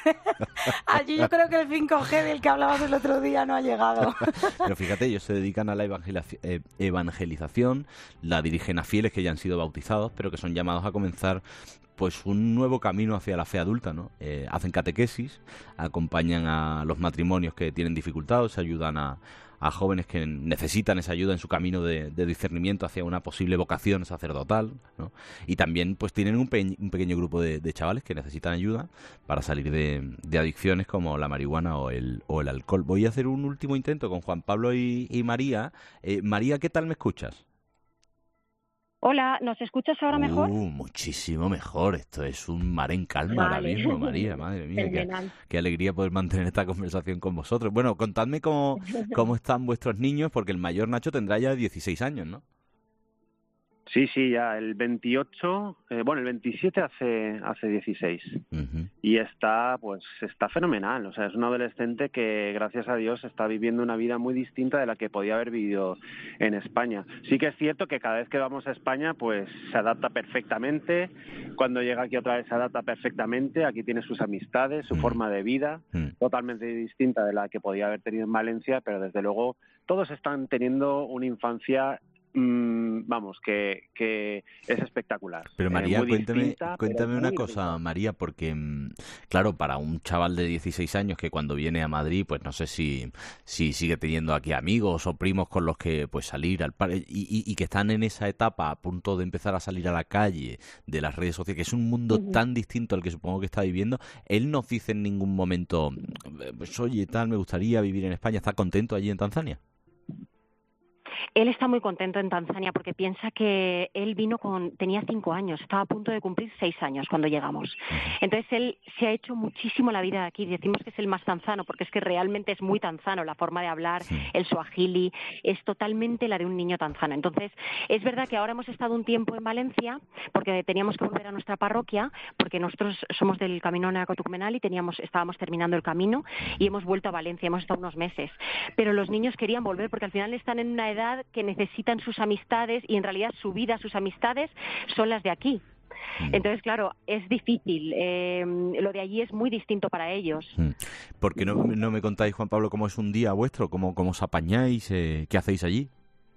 allí yo creo que el cinco G del que hablabas el otro día no ha llegado. Pero fíjate, ellos se dedican a la evangelización, la dirigen a fieles que ya han sido bautizados, pero que son llamados a comenzar pues un nuevo camino hacia la fe adulta, ¿no? Eh, hacen catequesis, acompañan a los matrimonios que tienen dificultades, ayudan a, a jóvenes que necesitan esa ayuda en su camino de, de discernimiento hacia una posible vocación sacerdotal, ¿no? Y también pues tienen un, pe un pequeño grupo de, de chavales que necesitan ayuda para salir de, de adicciones como la marihuana o el, o el alcohol. Voy a hacer un último intento con Juan Pablo y, y María. Eh, María, ¿qué tal me escuchas? Hola, ¿nos escuchas ahora mejor? Uh, muchísimo mejor. Esto es un mar en calma vale. ahora mismo, María. Madre mía, qué, qué alegría poder mantener esta conversación con vosotros. Bueno, contadme cómo, cómo están vuestros niños, porque el mayor Nacho tendrá ya dieciséis años, ¿no? Sí, sí, ya el veintiocho, eh, bueno, el veintisiete hace hace dieciséis. Uh-huh. Y está, pues, está fenomenal. O sea, es un adolescente que, gracias a Dios, está viviendo una vida muy distinta de la que podía haber vivido en España. Sí que es cierto que cada vez que vamos a España, pues, se adapta perfectamente. Cuando llega aquí otra vez se adapta perfectamente. Aquí tiene sus amistades, su uh-huh. forma de vida, uh-huh. totalmente distinta de la que podía haber tenido en Valencia, pero desde luego todos están teniendo una infancia vamos, que, que es espectacular. Pero María, eh, cuéntame, distinta, cuéntame pero una muy cosa, distinta. María, porque, claro, para un chaval de dieciséis años que cuando viene a Madrid, pues no sé si, si sigue teniendo aquí amigos o primos con los que pues salir al par y, y, y que están en esa etapa a punto de empezar a salir a la calle de las redes sociales, que es un mundo uh-huh. tan distinto al que supongo que está viviendo. Él nos dice en ningún momento, pues oye, tal, me gustaría vivir en España. ¿Está contento allí en Tanzania? Él está muy contento en Tanzania porque piensa que él vino con, tenía cinco años, estaba a punto de cumplir seis años cuando llegamos. Entonces él se ha hecho muchísimo la vida aquí. Decimos que es el más tanzano porque es que realmente es muy tanzano la forma de hablar, sí. El suajili, es totalmente la de un niño tanzano. Entonces es verdad que ahora hemos estado un tiempo en Valencia porque teníamos que volver a nuestra parroquia porque nosotros somos del Camino Neocatecumenal y teníamos, estábamos terminando el camino y hemos vuelto a Valencia, hemos estado unos meses. Pero los niños querían volver porque al final están en una edad que necesitan sus amistades y en realidad su vida, sus amistades son las de aquí. Entonces, claro, es difícil. Eh, lo de allí es muy distinto para ellos. ¿Por qué no, no me contáis, Juan Pablo, cómo es un día vuestro? ¿Cómo, cómo os apañáis? Eh, ¿Qué hacéis allí?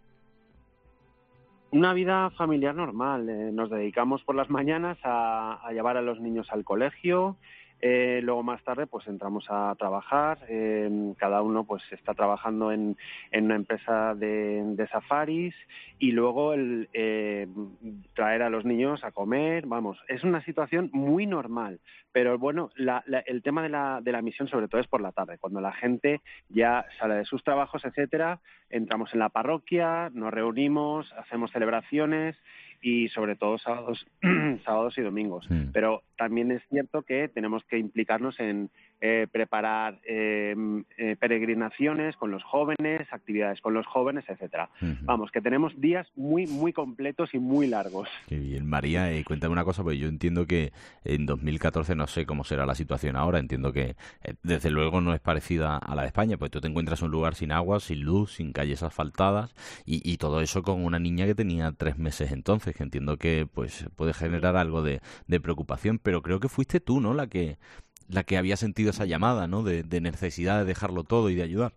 Una vida familiar normal. Eh, nos dedicamos por las mañanas a, a llevar a los niños al colegio. Eh, luego más tarde pues entramos a trabajar, eh, cada uno pues está trabajando en, en una empresa de, de safaris y luego el eh, traer a los niños a comer, vamos, es una situación muy normal, pero bueno, la, la, el tema de la, de la misión sobre todo es por la tarde, cuando la gente ya sale de sus trabajos, etcétera, entramos en la parroquia, nos reunimos, hacemos celebraciones y sobre todo sábados, sábados y domingos. Sí. Pero también es cierto que tenemos que implicarnos en eh, preparar eh, eh, peregrinaciones con los jóvenes, actividades con los jóvenes, etcétera. Uh-huh. Vamos, que tenemos días muy, muy completos y muy largos. Qué bien, María, eh, cuéntame una cosa, porque yo entiendo que en dos mil catorce no sé cómo será la situación ahora, entiendo que eh, desde luego no es parecida a la de España, pues tú te encuentras en un lugar sin agua, sin luz, sin calles asfaltadas y, y todo eso con una niña que tenía tres meses entonces, que entiendo que pues puede generar algo de, de preocupación, pero creo que fuiste tú, ¿no?, la que la que había sentido esa llamada, ¿no?, de, de necesidad de dejarlo todo y de ayudar.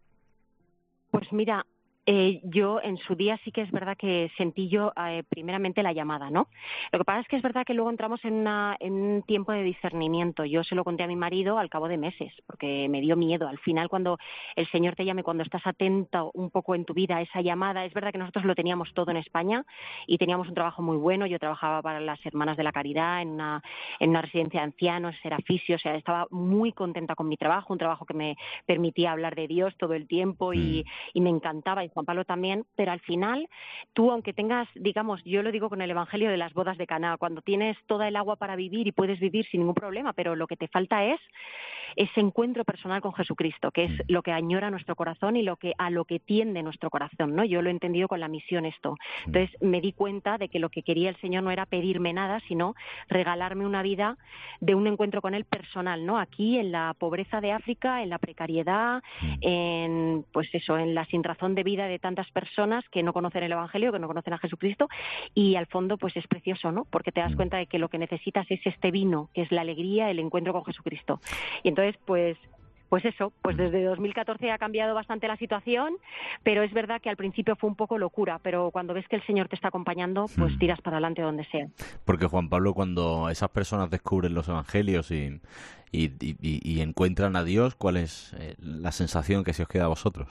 Pues mira, Eh, yo en su día sí que es verdad que sentí yo eh, primeramente la llamada, ¿no? Lo que pasa es que es verdad que luego entramos en, una, en un tiempo de discernimiento. Yo se lo conté a mi marido al cabo de meses, porque me dio miedo. Al final, cuando el Señor te llame, cuando estás atento un poco en tu vida a esa llamada, es verdad que nosotros lo teníamos todo en España y teníamos un trabajo muy bueno. Yo trabajaba para las Hermanas de la Caridad en una, en una residencia de ancianos, era fisio, o sea, estaba muy contenta con mi trabajo, un trabajo que me permitía hablar de Dios todo el tiempo y, y me encantaba. Y Juan Pablo también, pero al final tú, aunque tengas, digamos, yo lo digo con el Evangelio de las bodas de Caná, cuando tienes toda el agua para vivir y puedes vivir sin ningún problema, pero lo que te falta es ese encuentro personal con Jesucristo, que es lo que añora nuestro corazón y lo que a lo que tiende nuestro corazón, ¿no? Yo lo he entendido con la misión esto. Entonces me di cuenta de que lo que quería el Señor no era pedirme nada, sino regalarme una vida de un encuentro con Él personal, ¿no? Aquí en la pobreza de África, en la precariedad, en, pues eso, en la sinrazón de vida de tantas personas que no conocen el Evangelio, que no conocen a Jesucristo, y al fondo pues es precioso, ¿no? Porque te das cuenta de que lo que necesitas es este vino, que es la alegría, el encuentro con Jesucristo. Y entonces pues Pues eso, pues desde dos mil catorce ha cambiado bastante la situación, pero es verdad que al principio fue un poco locura, pero cuando ves que el Señor te está acompañando, pues tiras para adelante donde sea. Porque Juan Pablo, cuando esas personas descubren los evangelios y, y, y, y encuentran a Dios, ¿cuál es eh, la sensación que se os queda a vosotros?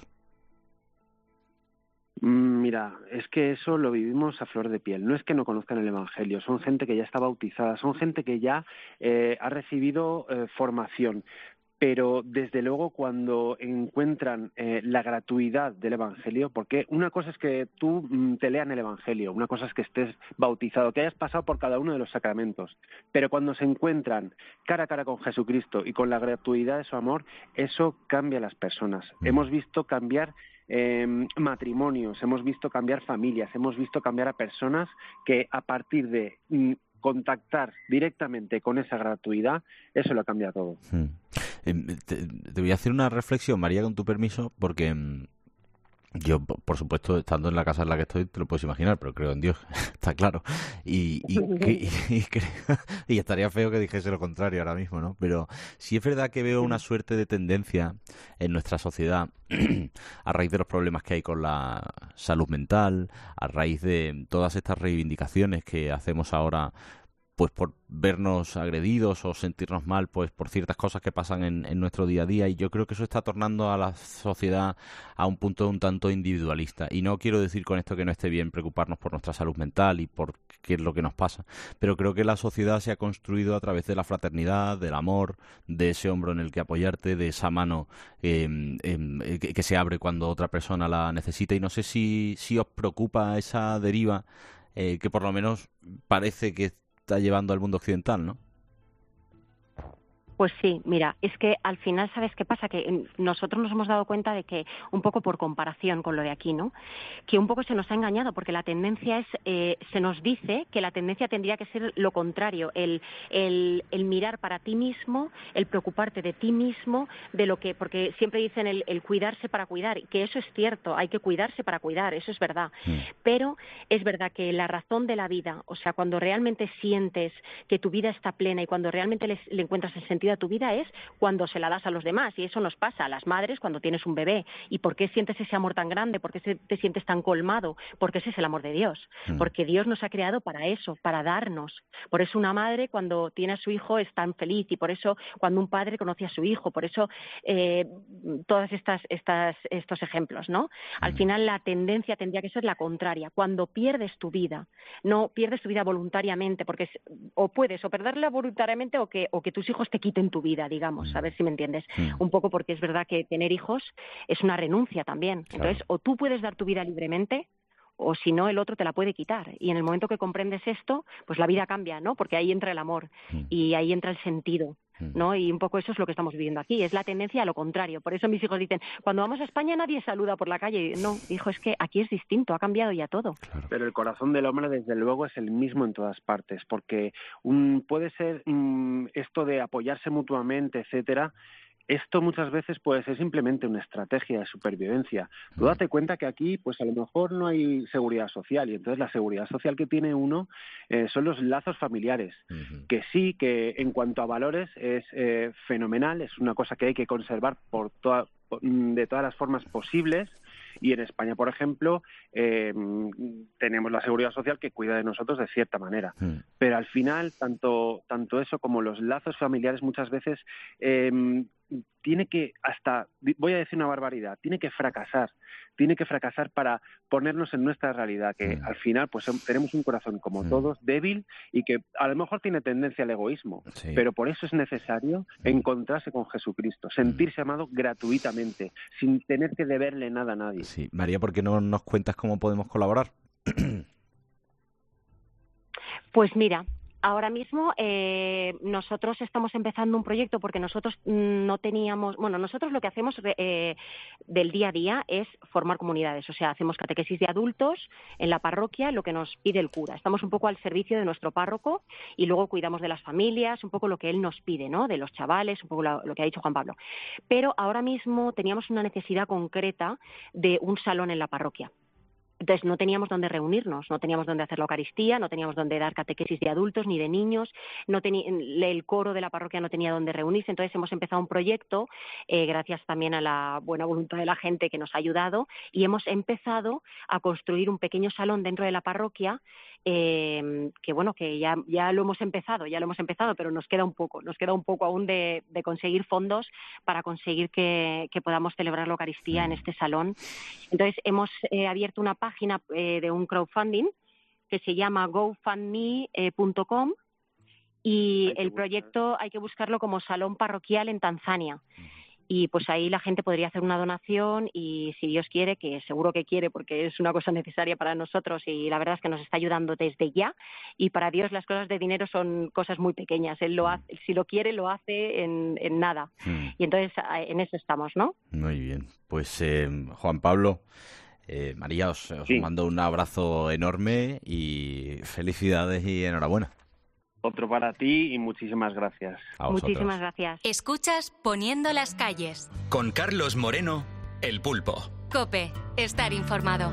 Mira, es que eso lo vivimos a flor de piel. No es que no conozcan el Evangelio, son gente que ya está bautizada, son gente que ya eh, ha recibido eh, formación. Pero desde luego cuando encuentran eh, la gratuidad del Evangelio, porque una cosa es que tú mm, te lean el Evangelio, una cosa es que estés bautizado, que hayas pasado por cada uno de los sacramentos, pero cuando se encuentran cara a cara con Jesucristo y con la gratuidad de su amor, eso cambia a las personas. Mm. Hemos visto cambiar eh, matrimonios, hemos visto cambiar familias, hemos visto cambiar a personas que a partir de mm, contactar directamente con esa gratuidad, eso lo cambia todo. Mm. Eh, te, te voy a hacer una reflexión, María, con tu permiso, porque mm, yo, por supuesto, estando en la casa en la que estoy, te lo puedes imaginar, pero creo en Dios, está claro. Y, y, y, y, y estaría feo que dijese lo contrario ahora mismo, ¿no? Pero sí es verdad que veo una suerte de tendencia en nuestra sociedad a raíz de los problemas que hay con la salud mental, a raíz de todas estas reivindicaciones que hacemos ahora pues por vernos agredidos o sentirnos mal pues por ciertas cosas que pasan en, en nuestro día a día, y yo creo que eso está tornando a la sociedad a un punto un tanto individualista. Y no quiero decir con esto que no esté bien preocuparnos por nuestra salud mental y por qué es lo que nos pasa, pero creo que la sociedad se ha construido a través de la fraternidad, del amor, de ese hombro en el que apoyarte, de esa mano eh, eh, que, que se abre cuando otra persona la necesita. Y no sé si, si os preocupa esa deriva eh, que por lo menos parece que está llevando al mundo occidental, ¿no? Pues sí, mira, es que al final, ¿sabes qué pasa? Que nosotros nos hemos dado cuenta de que, un poco por comparación con lo de aquí, ¿no? Que un poco se nos ha engañado, porque la tendencia es, eh, se nos dice que la tendencia tendría que ser lo contrario, el, el, el mirar para ti mismo, el preocuparte de ti mismo, de lo que, porque siempre dicen el, el cuidarse para cuidar, que eso es cierto, hay que cuidarse para cuidar, eso es verdad. Mm. Pero es verdad que la razón de la vida, o sea, cuando realmente sientes que tu vida está plena y cuando realmente le, le encuentras el sentido a tu vida es cuando se la das a los demás, y eso nos pasa a las madres cuando tienes un bebé. ¿Y por qué sientes ese amor tan grande? ¿Por qué te sientes tan colmado? Porque ese es el amor de Dios, mm. porque Dios nos ha creado para eso, para darnos. Por eso una madre cuando tiene a su hijo es tan feliz, y por eso cuando un padre conoce a su hijo, por eso eh, todas estas, estas estos ejemplos, ¿no? Al mm. final la tendencia tendría que ser la contraria. Cuando pierdes tu vida, no pierdes tu vida voluntariamente, porque es, o puedes o perderla voluntariamente o que, o que tus hijos te quiten tu vida, digamos, a ver si me entiendes. Mm. Un poco porque es verdad que tener hijos es una renuncia también. Claro. Entonces, o tú puedes dar tu vida libremente, o si no, el otro te la puede quitar. Y en el momento que comprendes esto, pues la vida cambia, ¿no? Porque ahí entra el amor mm. y ahí entra el sentido, ¿no? Y un poco eso es lo que estamos viviendo aquí, es la tendencia a lo contrario. Por eso mis hijos dicen, cuando vamos a España nadie saluda por la calle. No, hijo, es que aquí es distinto, ha cambiado ya todo. Claro. Pero el corazón del hombre, desde luego, es el mismo en todas partes, porque um, puede ser um, esto de apoyarse mutuamente, etcétera. Esto muchas veces puede ser simplemente una estrategia de supervivencia. Tú date cuenta que aquí, pues a lo mejor no hay seguridad social, y entonces la seguridad social que tiene uno eh, son los lazos familiares, uh-huh. que sí, que en cuanto a valores es eh, fenomenal, es una cosa que hay que conservar por toda, por, de todas las formas posibles. Y en España, por ejemplo, eh, tenemos la seguridad social que cuida de nosotros de cierta manera. Mm. Pero al final, tanto tanto eso como los lazos familiares muchas veces eh, tiene que, hasta, voy a decir una barbaridad, tiene que fracasar. Tiene que fracasar para ponernos en nuestra realidad, que mm. al final pues tenemos un corazón como mm. todos, débil, y que a lo mejor tiene tendencia al egoísmo. Sí. Pero por eso es necesario mm. encontrarse con Jesucristo, sentirse mm. amado gratuitamente, sin tener que deberle nada a nadie. Sí. María, ¿por qué no nos cuentas cómo podemos colaborar? Pues mira, ahora mismo eh, nosotros estamos empezando un proyecto porque nosotros no teníamos, bueno, nosotros lo que hacemos eh, del día a día es formar comunidades, o sea, hacemos catequesis de adultos en la parroquia, lo que nos pide el cura. Estamos un poco al servicio de nuestro párroco y luego cuidamos de las familias, un poco lo que él nos pide, ¿no? De los chavales, un poco lo, lo que ha dicho Juan Pablo. Pero ahora mismo teníamos una necesidad concreta de un salón en la parroquia. Entonces no teníamos dónde reunirnos, no teníamos dónde hacer la Eucaristía, no teníamos dónde dar catequesis de adultos ni de niños, no tenía, el coro de la parroquia no tenía dónde reunirse. Entonces hemos empezado un proyecto, eh, gracias también a la buena voluntad de la gente que nos ha ayudado, y hemos empezado a construir un pequeño salón dentro de la parroquia, eh, que bueno, que ya, ya lo hemos empezado, ya lo hemos empezado, pero nos queda un poco, nos queda un poco aún de, de conseguir fondos para conseguir que, que podamos celebrar la Eucaristía en este salón. Entonces hemos eh, abierto una página eh, de un crowdfunding que se llama go fund me punto com y el proyecto hay que buscarlo como Salón Parroquial en Tanzania. Y pues ahí la gente podría hacer una donación y si Dios quiere, que seguro que quiere porque es una cosa necesaria para nosotros y la verdad es que nos está ayudando desde ya, y para Dios las cosas de dinero son cosas muy pequeñas. Él lo hace, si lo quiere lo hace en, en nada. Mm. Y entonces en eso estamos, ¿no? Muy bien. Pues eh, Juan Pablo, eh, María, os, os sí. mando un abrazo enorme y felicidades y enhorabuena. Otro para ti y muchísimas gracias. Muchísimas gracias. Escuchas Poniendo las calles. Con Carlos Moreno, El Pulpo. COPE. Estar informado.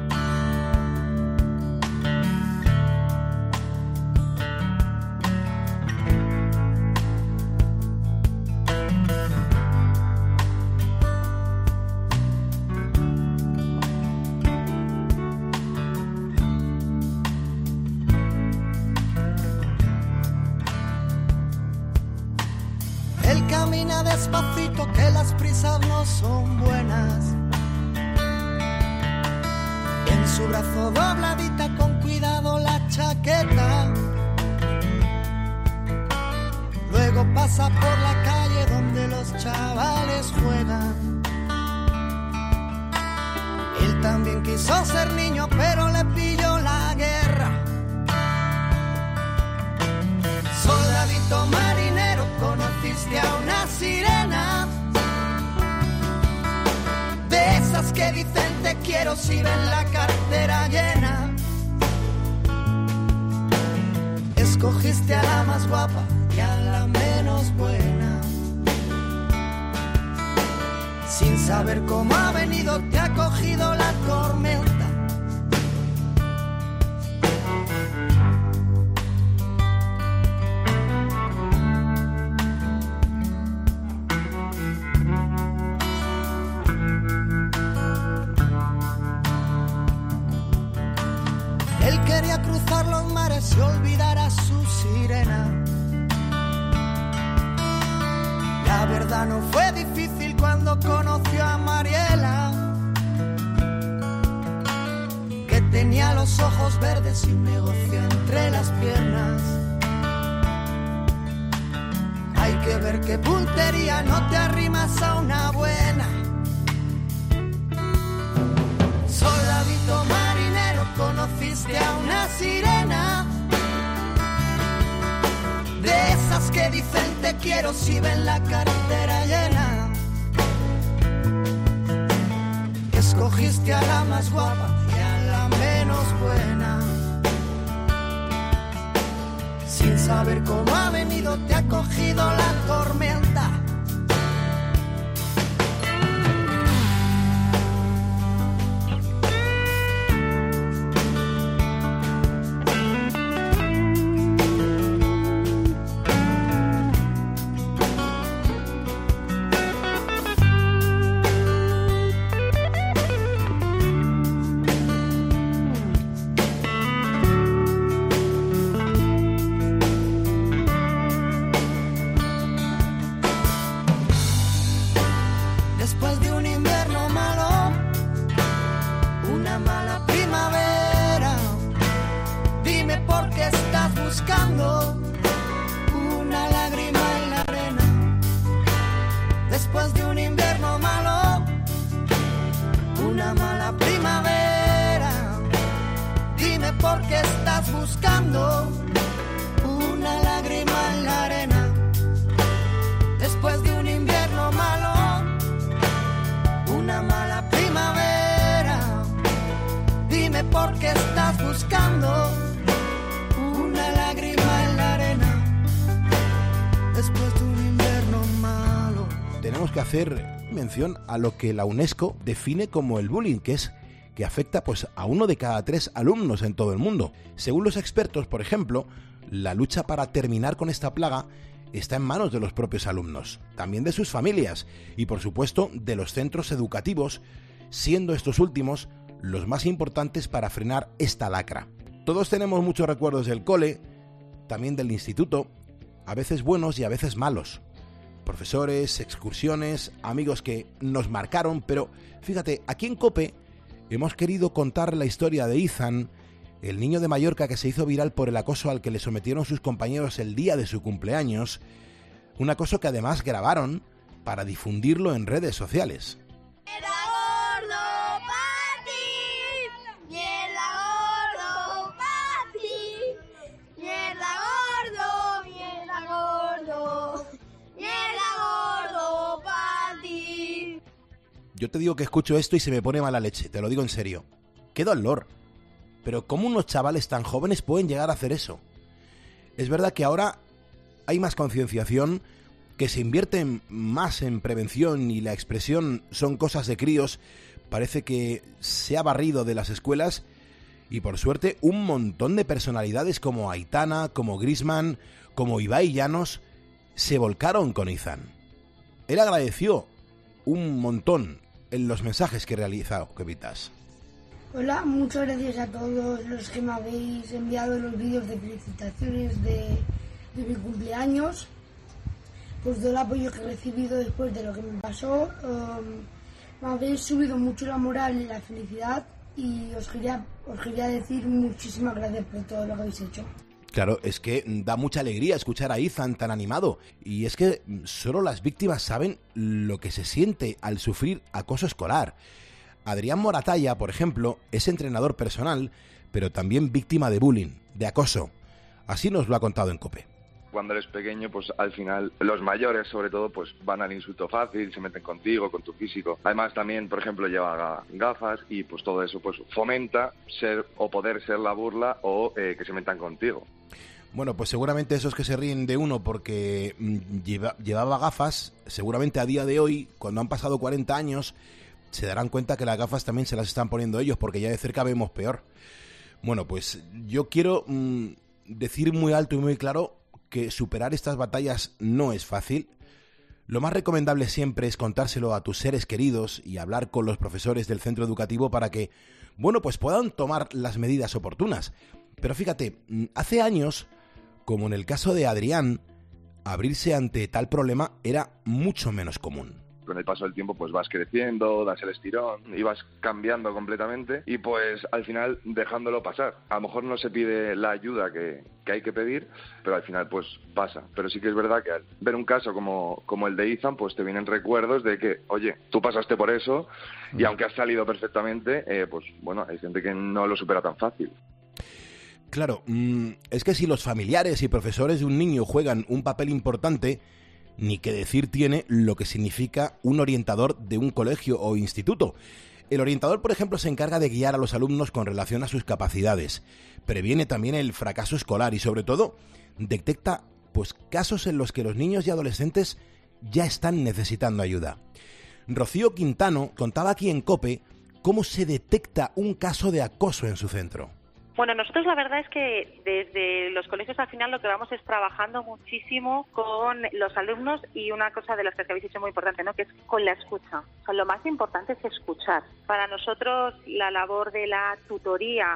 camina despacito, que las prisas no son buenas. En su brazo dobladita con cuidado la chaqueta. Luego pasa por la calle donde los chavales juegan. Él también quiso ser niño, pero le pilló la guerra. Soldadito marinero, conociste a una sirena, de esas que dicen te quiero si ven la cartera llena. Escogiste a la más guapa y a la menos buena. Sin saber cómo ha venido, te ha cogido la tormenta. Él quería cruzar los mares y olvidar a su sirena. La verdad no fue difícil cuando conoció a Mariela, que tenía los ojos verdes y un negocio entre las piernas. Hay que ver qué puntería, no te arrimas a una buena. Soldadito marinero, conociste a una sirena, de esas que dicen te quiero si ven la cartera llena. Escogiste a la más guapa y a la menos buena. Sin saber cómo ha venido, te ha cogido la tormenta. Después de un invierno malo, una mala primavera, dime por qué estás buscando una lágrima en la arena. Después de un invierno malo, una mala primavera, dime por qué estás buscando una lágrima en la arena. Después de un invierno malo, una mala primavera, dime por qué estás buscando una lágrima en la arena. Después de un invierno malo. Tenemos que hacer mención a lo que la UNESCO define como el bullying, que es que afecta pues a uno de cada tres alumnos en todo el mundo. Según los expertos, por ejemplo, la lucha para terminar con esta plaga está en manos de los propios alumnos, también de sus familias y, por supuesto, de los centros educativos, siendo estos últimos los más importantes para frenar esta lacra. Todos tenemos muchos recuerdos del cole, también del instituto, a veces buenos y a veces malos. Profesores, excursiones, amigos que nos marcaron, pero fíjate, aquí en COPE hemos querido contar la historia de Ethan, el niño de Mallorca que se hizo viral por el acoso al que le sometieron sus compañeros el día de su cumpleaños, un acoso que además grabaron para difundirlo en redes sociales. Yo te digo que escucho esto y se me pone mala leche, te lo digo en serio. ¡Qué dolor! Pero ¿cómo unos chavales tan jóvenes pueden llegar a hacer eso? Es verdad que ahora hay más concienciación, que se invierte más en prevención y la expresión son cosas de críos, parece que se ha barrido de las escuelas y por suerte un montón de personalidades como Aitana, como Griezmann, como Ibai Llanos se volcaron con Ethan. Él agradeció un montón en los mensajes que realizó, Kevitas. Hola, muchas gracias a todos los que me habéis enviado los vídeos de felicitaciones de, de mi cumpleaños. pues todo el apoyo que he recibido después de lo que me pasó. Um, me habéis subido mucho la moral y la felicidad y os quería, os quería decir muchísimas gracias por todo lo que habéis hecho. Claro, es que da mucha alegría escuchar a Ethan tan animado. Y es que solo las víctimas saben lo que se siente al sufrir acoso escolar. Adrián Moratalla, por ejemplo, es entrenador personal, pero también víctima de bullying, de acoso. Así nos lo ha contado en COPE. Cuando eres pequeño, pues al final los mayores sobre todo pues van al insulto fácil, se meten contigo, con tu físico. Además también, por ejemplo, lleva gafas y pues todo eso pues fomenta ser o poder ser la burla o eh, que se metan contigo. Bueno, pues seguramente esos que se ríen de uno porque lleva, llevaba gafas, seguramente a día de hoy, cuando han pasado cuarenta años, se darán cuenta que las gafas también se las están poniendo ellos, porque ya de cerca vemos peor. Bueno, pues yo quiero mmm, decir muy alto y muy claro que superar estas batallas no es fácil. Lo más recomendable siempre es contárselo a tus seres queridos y hablar con los profesores del centro educativo para que, bueno, pues puedan tomar las medidas oportunas. Pero fíjate, hace años, como en el caso de Adrián, abrirse ante tal problema era mucho menos común. Con el paso del tiempo pues vas creciendo, das el estirón y vas cambiando completamente y pues al final dejándolo pasar. A lo mejor no se pide la ayuda que, que hay que pedir, pero al final pues pasa. Pero sí que es verdad que al ver un caso como, como el de Ethan, pues te vienen recuerdos de que, oye, tú pasaste por eso y aunque has salido perfectamente, eh, pues bueno, hay gente que no lo supera tan fácil. Claro, es que si los familiares y profesores de un niño juegan un papel importante, ni qué decir tiene lo que significa un orientador de un colegio o instituto. El orientador, por ejemplo, se encarga de guiar a los alumnos con relación a sus capacidades, previene también el fracaso escolar y, sobre todo, detecta pues casos en los que los niños y adolescentes ya están necesitando ayuda. Rocío Quintano contaba aquí en COPE cómo se detecta un caso de acoso en su centro. Bueno, nosotros la verdad es que desde los colegios al final lo que vamos es trabajando muchísimo con los alumnos y una cosa de las que habéis dicho muy importante, ¿no?, que es con la escucha. O sea, lo más importante es escuchar. Para nosotros la labor de la tutoría,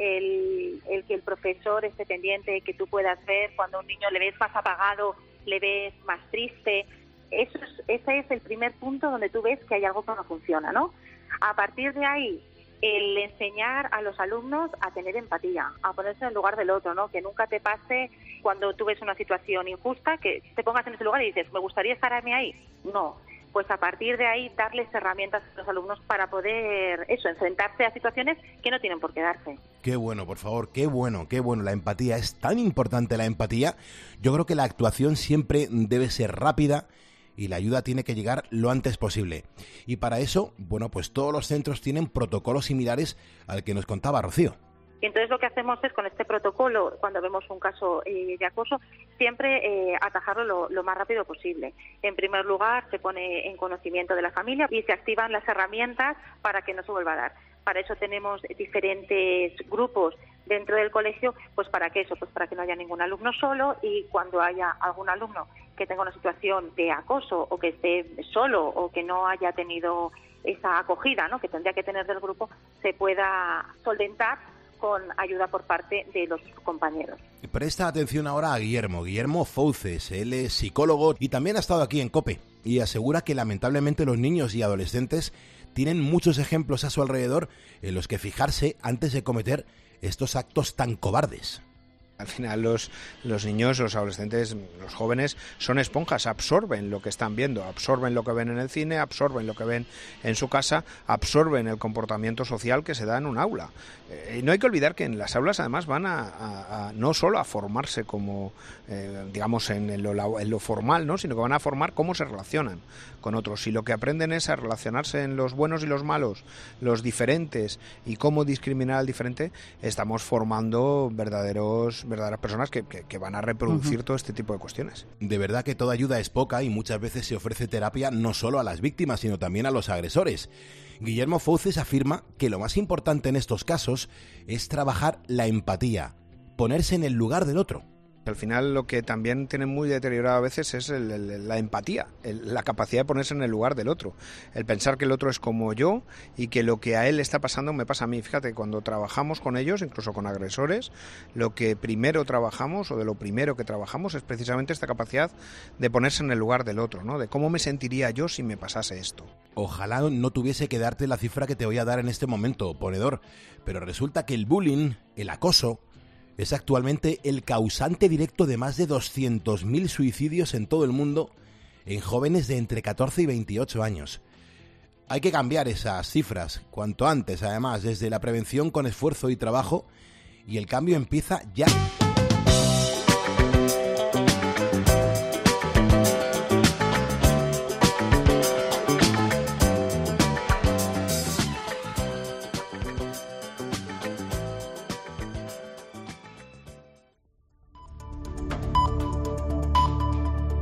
el, el que el profesor esté pendiente, que tú puedas ver cuando a un niño le ves más apagado, le ves más triste, eso es, ese es el primer punto donde tú ves que hay algo que no funciona, ¿no? A partir de ahí, el enseñar a los alumnos a tener empatía, a ponerse en el lugar del otro, ¿no? Que nunca te pase cuando tú ves una situación injusta, que te pongas en ese lugar y dices, ¿me gustaría estar a mí ahí? No. Pues a partir de ahí darles herramientas a los alumnos para poder, eso, enfrentarse a situaciones que no tienen por qué darse. Qué bueno, por favor, qué bueno, qué bueno. La empatía, es tan importante la empatía. Yo creo que la actuación siempre debe ser rápida y la ayuda tiene que llegar lo antes posible. Y para eso, bueno, pues todos los centros tienen protocolos similares al que nos contaba Rocío. Y entonces lo que hacemos es, con este protocolo, cuando vemos un caso eh, de acoso, siempre eh, atajarlo lo, lo más rápido posible. En primer lugar, se pone en conocimiento de la familia y se activan las herramientas para que no se vuelva a dar. Para eso tenemos diferentes grupos dentro del colegio, pues para que eso, pues para que no haya ningún alumno solo, y cuando haya algún alumno que tenga una situación de acoso o que esté solo o que no haya tenido esa acogida, ¿no?, que tendría que tener del grupo, se pueda solventar con ayuda por parte de los compañeros. Presta atención ahora a Guillermo, Guillermo Fouces. Él es psicólogo y también ha estado aquí en COPE y asegura que lamentablemente los niños y adolescentes tienen muchos ejemplos a su alrededor en los que fijarse antes de cometer estos actos tan cobardes. Al final los, los niños, los adolescentes, los jóvenes son esponjas, absorben lo que están viendo, absorben lo que ven en el cine, absorben lo que ven en su casa, absorben el comportamiento social que se da en un aula. Eh, y no hay que olvidar que en las aulas además van a, a, a no solo a formarse como, eh, digamos, en lo, en lo formal, ¿no?, sino que van a formar cómo se relacionan con otros. Si lo que aprenden es a relacionarse en los buenos y los malos, los diferentes y cómo discriminar al diferente, estamos formando verdaderos verdaderas personas que, que, que van a reproducir uh-huh. todo este tipo de cuestiones. De verdad que toda ayuda es poca y muchas veces se ofrece terapia no solo a las víctimas, sino también a los agresores. Guillermo Fouces afirma que lo más importante en estos casos es trabajar la empatía, ponerse en el lugar del otro. Al final lo que también tienen muy deteriorado a veces es el, el, la empatía, el, la capacidad de ponerse en el lugar del otro, el pensar que el otro es como yo y que lo que a él le está pasando me pasa a mí. Fíjate, cuando trabajamos con ellos, incluso con agresores, lo que primero trabajamos o de lo primero que trabajamos es precisamente esta capacidad de ponerse en el lugar del otro, ¿no? De cómo me sentiría yo si me pasase esto. Ojalá no tuviese que darte la cifra que te voy a dar en este momento, ponedor, pero resulta que el bullying, el acoso, es actualmente el causante directo de más de doscientos mil suicidios en todo el mundo en jóvenes de entre catorce y veintiocho años. Hay que cambiar esas cifras cuanto antes, además, desde la prevención con esfuerzo y trabajo, y el cambio empieza ya.